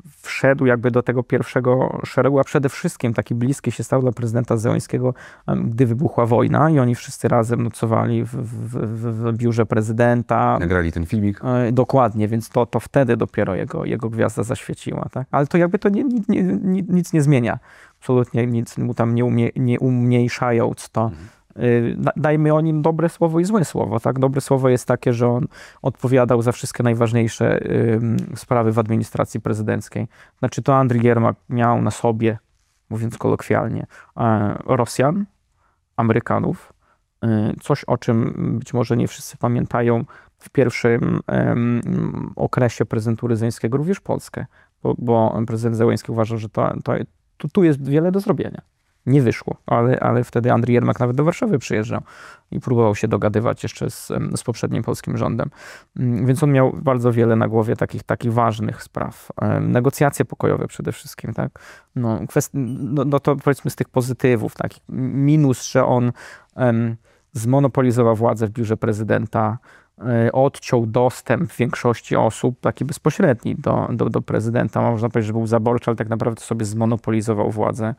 wszedł jakby do tego pierwszego szeregu, a przede wszystkim taki bliski się stał dla prezydenta Zełenskiego, gdy wybuchła wojna i oni wszyscy razem nocowali w biurze prezydenta. Nagrali ten filmik. Dokładnie, więc to wtedy dopiero jego gwiazda zaświeciła. Tak? Ale to jakby to nic nie zmienia. Absolutnie nic mu tam nie umniejszając to. Dajmy o nim dobre słowo i złe słowo. Tak? Dobre słowo jest takie, że on odpowiadał za wszystkie najważniejsze sprawy w administracji prezydenckiej. Znaczy to Andriy Yermak miał na sobie, mówiąc kolokwialnie, Rosjan, Amerykanów. Coś, o czym być może nie wszyscy pamiętają, w pierwszym okresie prezydentury Zełenskiego również Polskę, bo prezydent Zełenski uważał, że tu jest wiele do zrobienia. Nie wyszło, ale wtedy Andriy Yermak nawet do Warszawy przyjeżdżał i próbował się dogadywać jeszcze z poprzednim polskim rządem. Więc on miał bardzo wiele na głowie takich ważnych spraw. Negocjacje pokojowe przede wszystkim. Tak? No to powiedzmy z tych pozytywów. Tak? Minus, że on zmonopolizował władzę w biurze prezydenta, odciął dostęp większości osób, taki bezpośredni do prezydenta. Można powiedzieć, że był zaborczy, ale tak naprawdę sobie zmonopolizował władzę.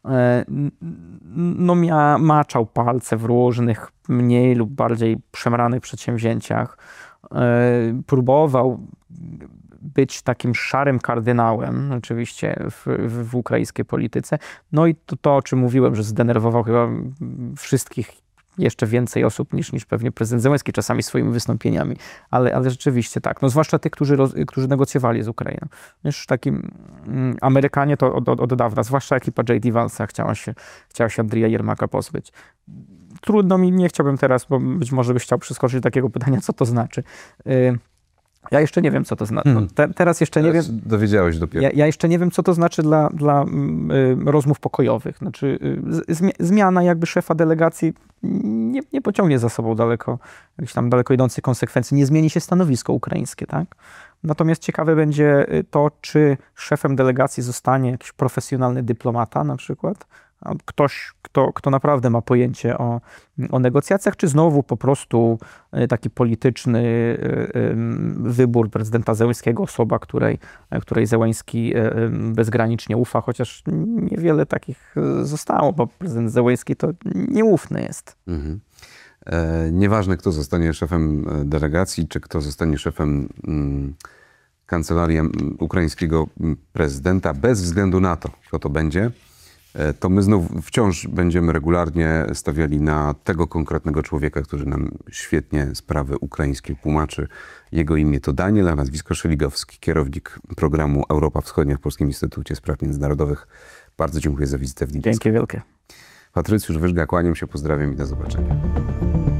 No maczał palce w różnych mniej lub bardziej przemranych przedsięwzięciach. Próbował być takim szarym kardynałem oczywiście w ukraińskiej polityce. No i to, o czym mówiłem, że zdenerwował chyba wszystkich jeszcze więcej osób niż pewnie prezydent Zełenski czasami swoimi wystąpieniami, ale rzeczywiście tak. No zwłaszcza tych, którzy negocjowali z Ukrainą. Już takim Amerykanie to od dawna, zwłaszcza ekipa J.D. Vance'a chciała się Andrija Yermaka pozbyć. Trudno mi, nie chciałbym teraz, bo być może byś chciał przeskoczyć do takiego pytania, co to znaczy. Ja jeszcze nie wiem, co to znaczy. Teraz jeszcze nie wiem. Dowiedziałeś dopiero. Ja jeszcze nie wiem, co to znaczy dla rozmów pokojowych. Znaczy, zmiana jakby szefa delegacji nie pociągnie za sobą jakichś tam daleko idących konsekwencji. Nie zmieni się stanowisko ukraińskie, tak? Natomiast ciekawe będzie to, czy szefem delegacji zostanie jakiś profesjonalny dyplomata na przykład, ktoś, kto naprawdę ma pojęcie o negocjacjach, czy znowu po prostu taki polityczny wybór prezydenta Zełenskiego, osoba, której Zełenski bezgranicznie ufa, chociaż niewiele takich zostało, bo prezydent Zełenski to nieufny jest. Mhm. Nieważne, kto zostanie szefem delegacji, czy kto zostanie szefem kancelarii ukraińskiego prezydenta, bez względu na to, kto to będzie, to my znów wciąż będziemy regularnie stawiali na tego konkretnego człowieka, który nam świetnie sprawy ukraińskie tłumaczy. Jego imię to Daniel, a nazwisko Szeligowski, kierownik programu Europa Wschodnia w Polskim Instytucie Spraw Międzynarodowych. Bardzo dziękuję za wizytę w Didaskaliach. Dzięki wielkie. Patrycjusz Wyżga, kłaniam się, pozdrawiam i do zobaczenia.